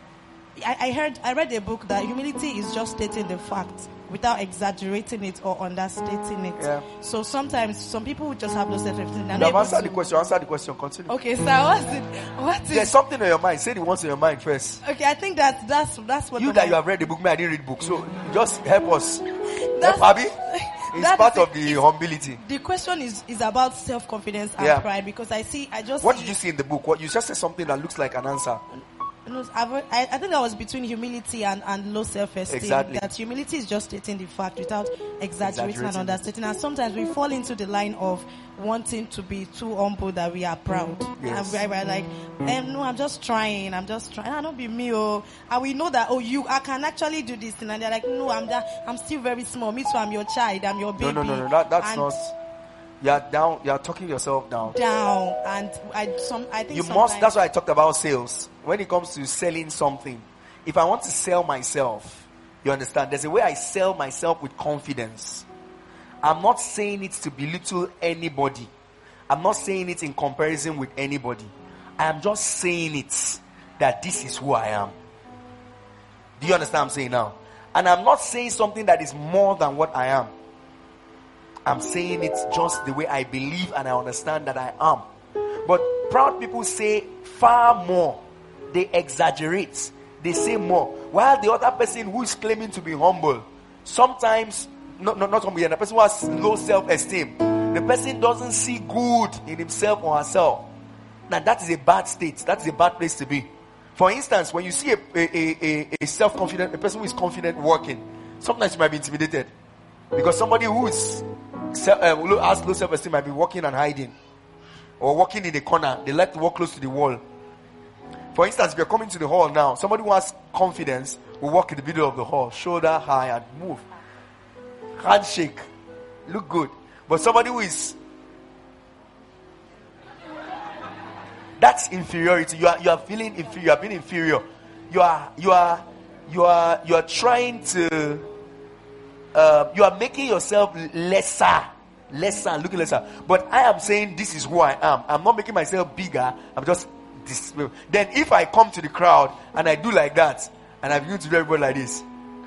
I read a book that humility is just stating the fact without exaggerating it or understating it. Yeah. So sometimes some people just have no self-esteem. Answer the question. Answer the question. Continue. Okay, so what is? There's something on your mind. Say the ones in your mind first. Okay, I think that's what you have read the book. Me, I didn't read the book. So just help us. Abby. It's part of the humility. The question is about self-confidence and pride, because I just. What did you see in the book? What you just said something that looks like an answer. No, I think that was between humility and low self-esteem. Exactly. That humility is just stating the fact without exaggerating and understating. And sometimes we fall into the line of wanting to be too humble that we are proud. Yes. And we're like, no, I'm just trying. I don't be me. And we know that, I can actually do this thing. And they're like, no, I'm still very small. Me too, I'm your child. I'm your baby. No. That's not. You're down. You're talking yourself down. And I think you must. That's why I talked about sales. When it comes to selling something, if I want to sell myself, you understand? There's a way I sell myself with confidence. I'm not saying it to belittle anybody. I'm not saying it in comparison with anybody. I am just saying it that this is who I am. Do you understand what I'm saying now? And I'm not saying something that is more than what I am. I'm saying it just the way I believe and I understand that I am. But proud people say far more. They exaggerate. They say more. While the other person who is claiming to be humble, sometimes, not humble, the person who has low self-esteem, the person doesn't see good in himself or herself. Now that is a bad state. That is a bad place to be. For instance, when you see a self-confident, a person who is confident walking, sometimes you might be intimidated. Because somebody who is has low self-esteem might be walking and hiding. Or walking in a corner. They like to walk close to the wall. For instance, if you're coming to the hall now, somebody who has confidence will walk in the middle of the hall, shoulder high and move. Handshake. Look good. But somebody who is... That's inferiority. You are feeling inferior. You are being inferior. You are trying to... you are making yourself lesser, looking lesser. But I am saying this is who I am. I'm not making myself bigger. I'm just this. Then if I come to the crowd and I do like that, and I begin to do everybody like this,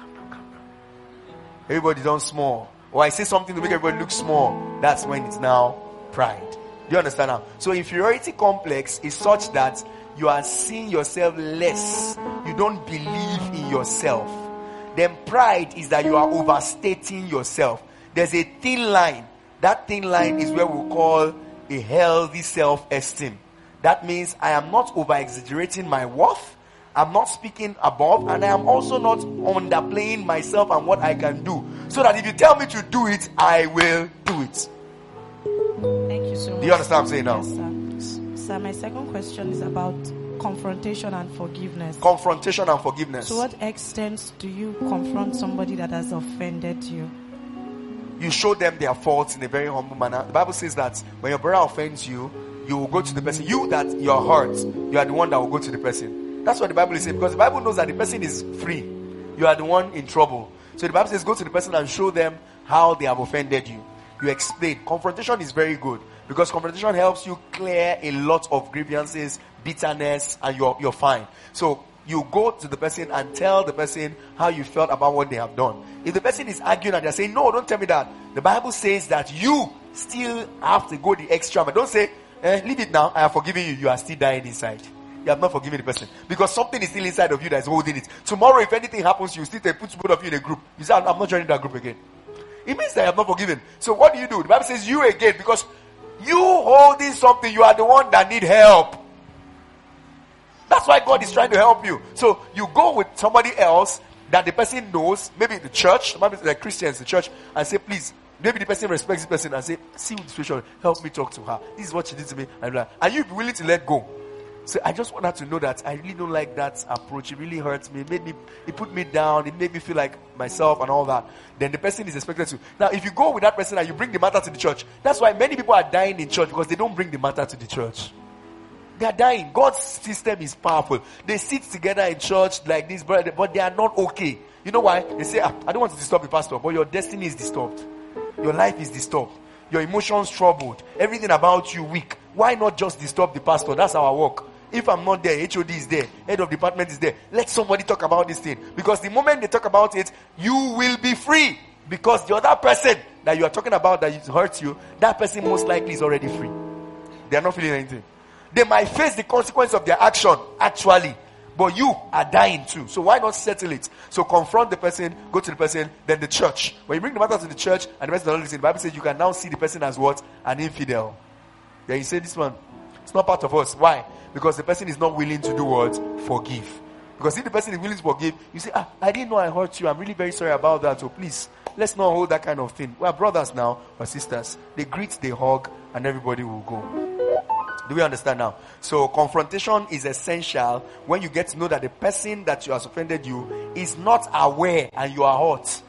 everybody done small, or I say something to make everybody look small, that's when it's now pride. Do you understand now? So inferiority complex is such that you are seeing yourself less. You don't believe in yourself. Then pride is that you are overstating yourself. There's a thin line. That thin line is where we call a healthy self-esteem. That means I am not over-exaggerating my worth. I'm not speaking above, and I am also not underplaying myself and what I can do. So that if you tell me to do it, I will do it. Thank you so much. Do you understand what I'm saying now? Yes, sir. Sir, my second question is about confrontation and forgiveness. Confrontation and forgiveness. To what extent do you confront somebody that has offended you? You show them their faults in a very humble manner. The Bible says that when your brother offends you, you will go to the person. You that you're hurt, you are the one that will go to the person. That's what the Bible is saying, because the Bible knows that the person is free. You are the one in trouble. So the Bible says go to the person and show them how they have offended you. You explain. Confrontation is very good, because confrontation helps you clear a lot of grievances, bitterness, and you're fine. So you go to the person and tell the person how you felt about what they have done. If the person is arguing and they're saying, no, don't tell me that, the Bible says that you still have to go the extra mile. Don't say, leave it now, I have forgiven you. You are still dying inside. You have not forgiven the person, because something is still inside of you that is holding it. Tomorrow, if anything happens, you still put both of you in a group. You say, I'm not joining that group again. It means that you have not forgiven. So what do? The Bible says you again, because you holding something, you are the one that need help. That's why God is trying to help you. So you go with somebody else that the person knows, maybe the church, maybe like Christians, the church, and say, please, maybe the person respects the person and say, see the situation, help me talk to her. This is what she did to me. And you be willing to let go. So I just want her to know that I really don't like that approach. It really hurts me. It put me down. It made me feel like myself and all that. Then the person is expected to. Now, if you go with that person and you bring the matter to the church, that's why many people are dying in church, because they don't bring the matter to the church. They are dying. God's system is powerful. They sit together in church like this, but they are not okay. You know why? They say, I don't want to disturb the pastor, but your destiny is disturbed. Your life is disturbed. Your emotions troubled. Everything about you weak. Why not just disturb the pastor? That's our work. If I'm not there, HOD is there, head of department is there. Let somebody talk about this thing. Because the moment they talk about it, you will be free. Because the other person that you are talking about that hurts you, that person most likely is already free. They are not feeling anything. They might face the consequence of their action, actually. But you are dying too. So why not settle it? So confront the person, go to the person, then the church. When you bring the matter to the church and the person doesn't listen, the Bible says you can now see the person as what? An infidel. Yeah, you say this one, it's not part of us. Why? Because the person is not willing to do what? Forgive. Because if the person is willing to forgive, you say, I didn't know I hurt you. I'm really very sorry about that. So please, let's not hold that kind of thing. We are brothers now, or sisters. They greet, they hug, and everybody will go. Do we understand now? So confrontation is essential when you get to know that the person that you has offended you is not aware and you are hurt.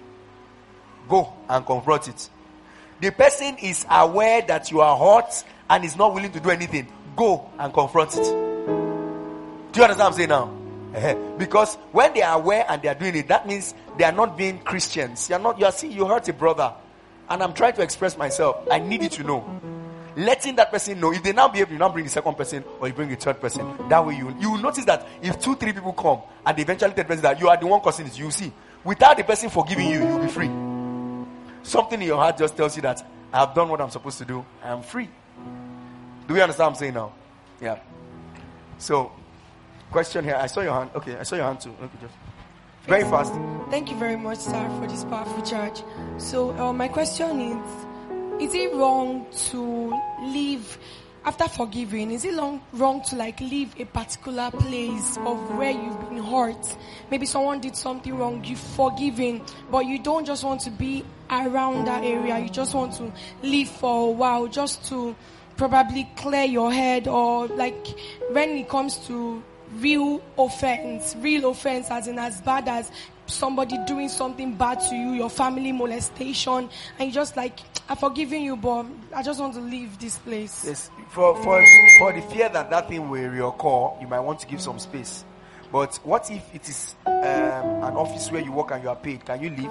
Go and confront it. The person is aware that you are hurt and is not willing to do anything. Go and confront it. Do you understand what I'm saying now? Because when they are aware and they are doing it, that means they are not being Christians. You hurt a brother, and I'm trying to express myself. I need you to know. Letting that person know. If they now behave, you now bring the second person or you bring the third person. That way you will notice that if 2-3 people come and eventually third person that you are the one causing it, you will see. Without the person forgiving you, you will be free. Something in your heart just tells you that I have done what I'm supposed to do. I am free. Do we understand what I'm saying now? Yeah. So, question here. I saw your hand. Okay, I saw your hand too. Okay, just very fast. Thank you very much, sir, for this powerful charge. So, my question is it wrong to leave after forgiving? Is it wrong to like leave a particular place of where you've been hurt? Maybe someone did something wrong, you've forgiven, but you don't just want to be around that area. You just want to leave for a while, just to probably clear your head, or like when it comes to real offense as in as bad as somebody doing something bad to you, your family molestation, and you just like, I've forgiven you, but I just want to leave this place. Yes, for the fear that thing will reoccur, you might want to give some space. But what if it is an office where you work and you are paid? Can you leave?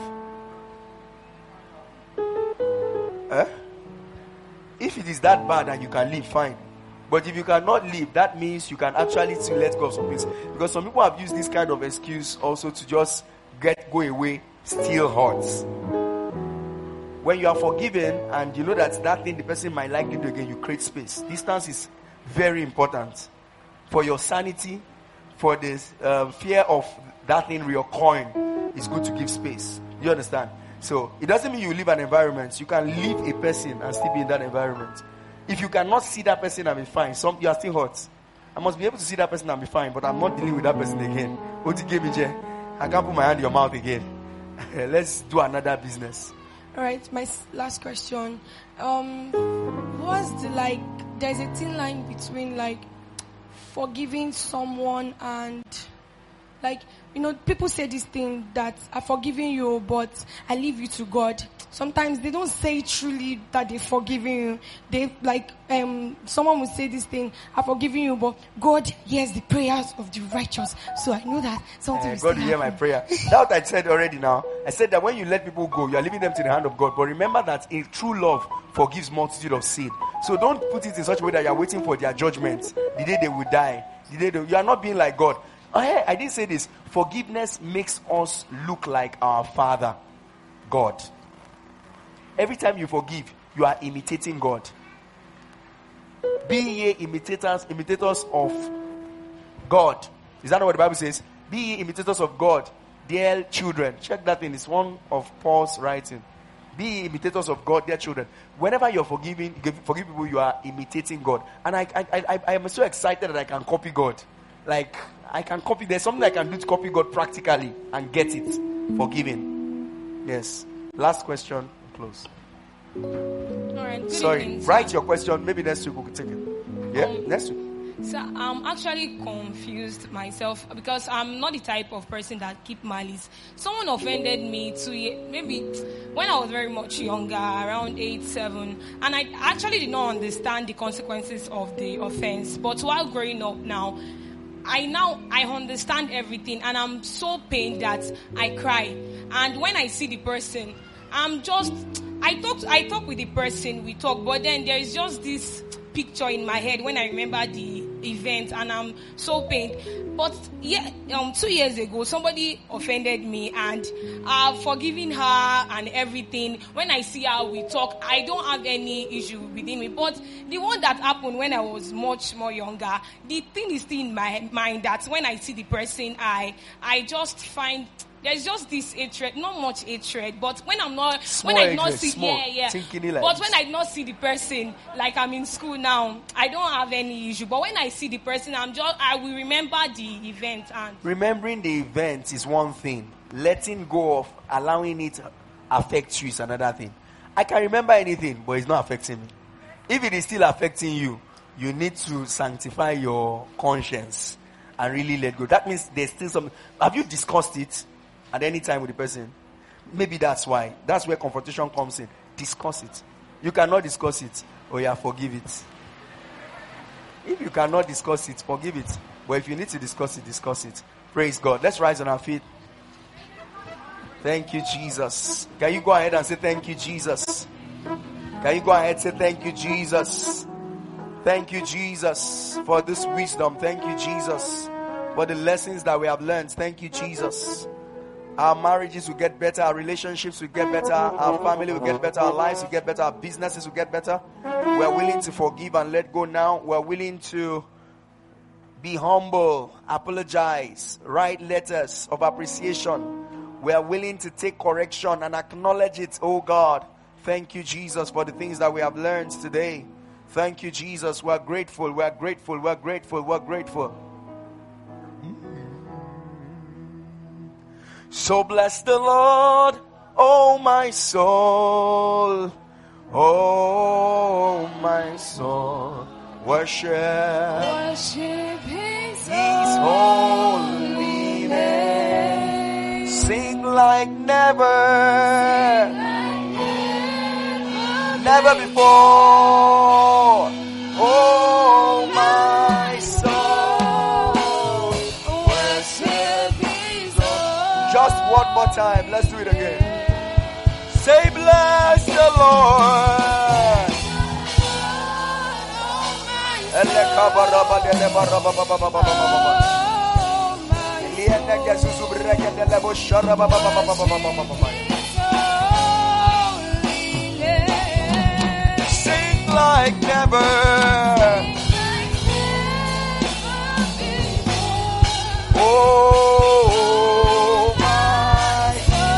If it is that bad and you can leave, fine. But if you cannot leave, that means you can actually still let go of some things. Because some people have used this kind of excuse also to just go away, still hurts. When you are forgiven and you know that thing the person might likely do again, you create space. Distance is very important for your sanity, for this fear of that thing reoccurring. It's good to give space. You understand? So it doesn't mean you leave an environment. You can leave a person and still be in that environment. If you cannot see that person and be fine, you are still hurt. I must be able to see that person and be fine, but I'm not dealing with that person again. I can't put my hand in your mouth again. Let's do another business. All right, my last question. There's a thin line between forgiving someone and people say this thing that I've forgiven you, but I leave you to God. Sometimes they don't say truly that they've forgiven you. They someone will say this thing, I've forgiven you, but God hears the prayers of the righteous. So I know that something will God will hear my prayer. That's what I said already now. I said that when you let people go, you are leaving them to the hand of God. But remember that a true love forgives multitude of sin. So don't put it in such a way that you are waiting for their judgment. The day they will die. You are not being like God. Oh, hey, I didn't say this. Forgiveness makes us look like our Father, God. Every time you forgive, you are imitating God. Be ye imitators of God. Is that not what the Bible says? Be ye imitators of God, dear children. Check that in. It's one of Paul's writing. Be ye imitators of God, dear children. Whenever you're forgive people, you are imitating God. And I am so excited that I can copy God. I can copy. There's something I can do to copy God practically and get it. Forgiving. Yes. Last question. Close. All right. Sorry. Evening, write your question. Maybe next week we can take it. Yeah. Next week. So I'm actually confused myself because I'm not the type of person that keep malice. Someone offended me maybe when I was very much younger, around 8, 7, and I actually did not understand the consequences of the offense. But while growing up now, I understand everything, and I'm so pained that I cry. And when I see the person, I talk with the person, we talk, but then there is just this picture in my head when I remember the event, and I'm so pained. But 2 years ago, somebody offended me, and I've forgiven her and everything. When I see her, we talk. I don't have any issue within me. But the one that happened when I was much more younger, the thing is still in my mind that when I see the person, I just find there's just this hatred, not much hatred, but when I not see the person, like I'm in school now, I don't have any issue. But when I see the person, I will remember the event. And remembering the event is one thing. Letting go of allowing it affect you is another thing. I can remember anything, but it's not affecting me. If it is still affecting you, you need to sanctify your conscience and really let go. That means there's still something. Have you discussed it at any time with the person? Maybe that's why. That's where confrontation comes in. Discuss it. You cannot discuss it, forgive it. If you cannot discuss it, forgive it. But if you need to discuss it, discuss it. Praise God. Let's rise on our feet. Thank you, Jesus. Can you go ahead and say thank you, Jesus? Can you go ahead and say thank you, Jesus? Thank you, Jesus, for this wisdom. Thank you, Jesus, for the lessons that we have learned. Thank you, Jesus. Our marriages will get better. Our relationships will get better. Our family will get better. Our lives will get better. Our businesses will get better. We're willing to forgive and let go now. We're willing to be humble, apologize, write letters of appreciation. We are willing to take correction and acknowledge it, oh God. Thank you, Jesus, for the things that we have learned today. Thank you, Jesus. We are grateful. We are grateful. We are grateful. We are grateful. So bless the Lord, oh my soul. Oh my soul. Worship His holy name. Sing like never before. Oh my soul. Worship His holy. Just one more time. Let's do it again. Say bless the Lord. Sing like never. Oh my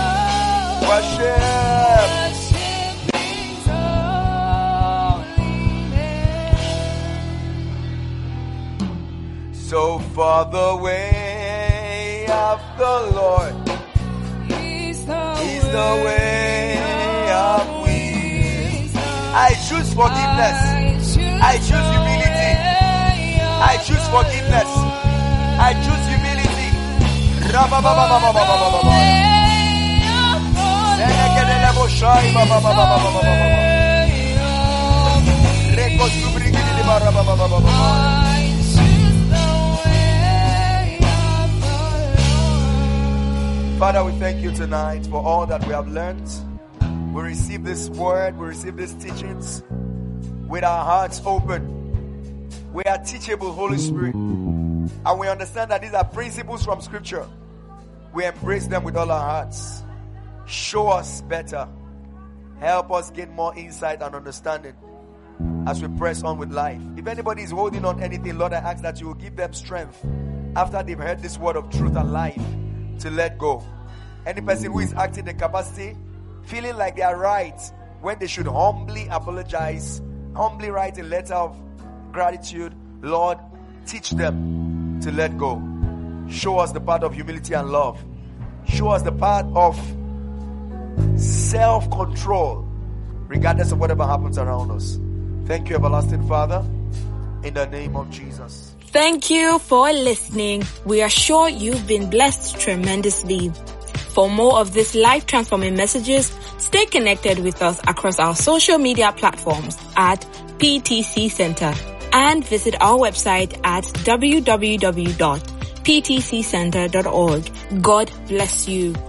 worship. So for the way of the Lord is the way of wisdom. I choose forgiveness. I choose humility. I choose forgiveness. I choose humility. Father, we thank you tonight for all that we have learned. We receive this word, we receive these teachings with our hearts open. We are teachable, Holy Spirit. And we understand that these are principles from Scripture. We embrace them with all our hearts. Show us better. Help us get more insight and understanding as we press on with life. If anybody is holding on anything, Lord, I ask that you will give them strength after they've heard this word of truth and life to let go. Any person who is acting the capacity, feeling like they are right when they should humbly apologize, humbly write a letter of gratitude, Lord, teach them to let go. Show us the path of humility and love. Show us the path of self-control, regardless of whatever happens around us. Thank you, everlasting Father, in the name of Jesus. Thank you for listening. We are sure you've been blessed tremendously. For more of these life-transforming messages, stay connected with us across our social media platforms at PTC Center and visit our website at www.ptccenter.org. God bless you.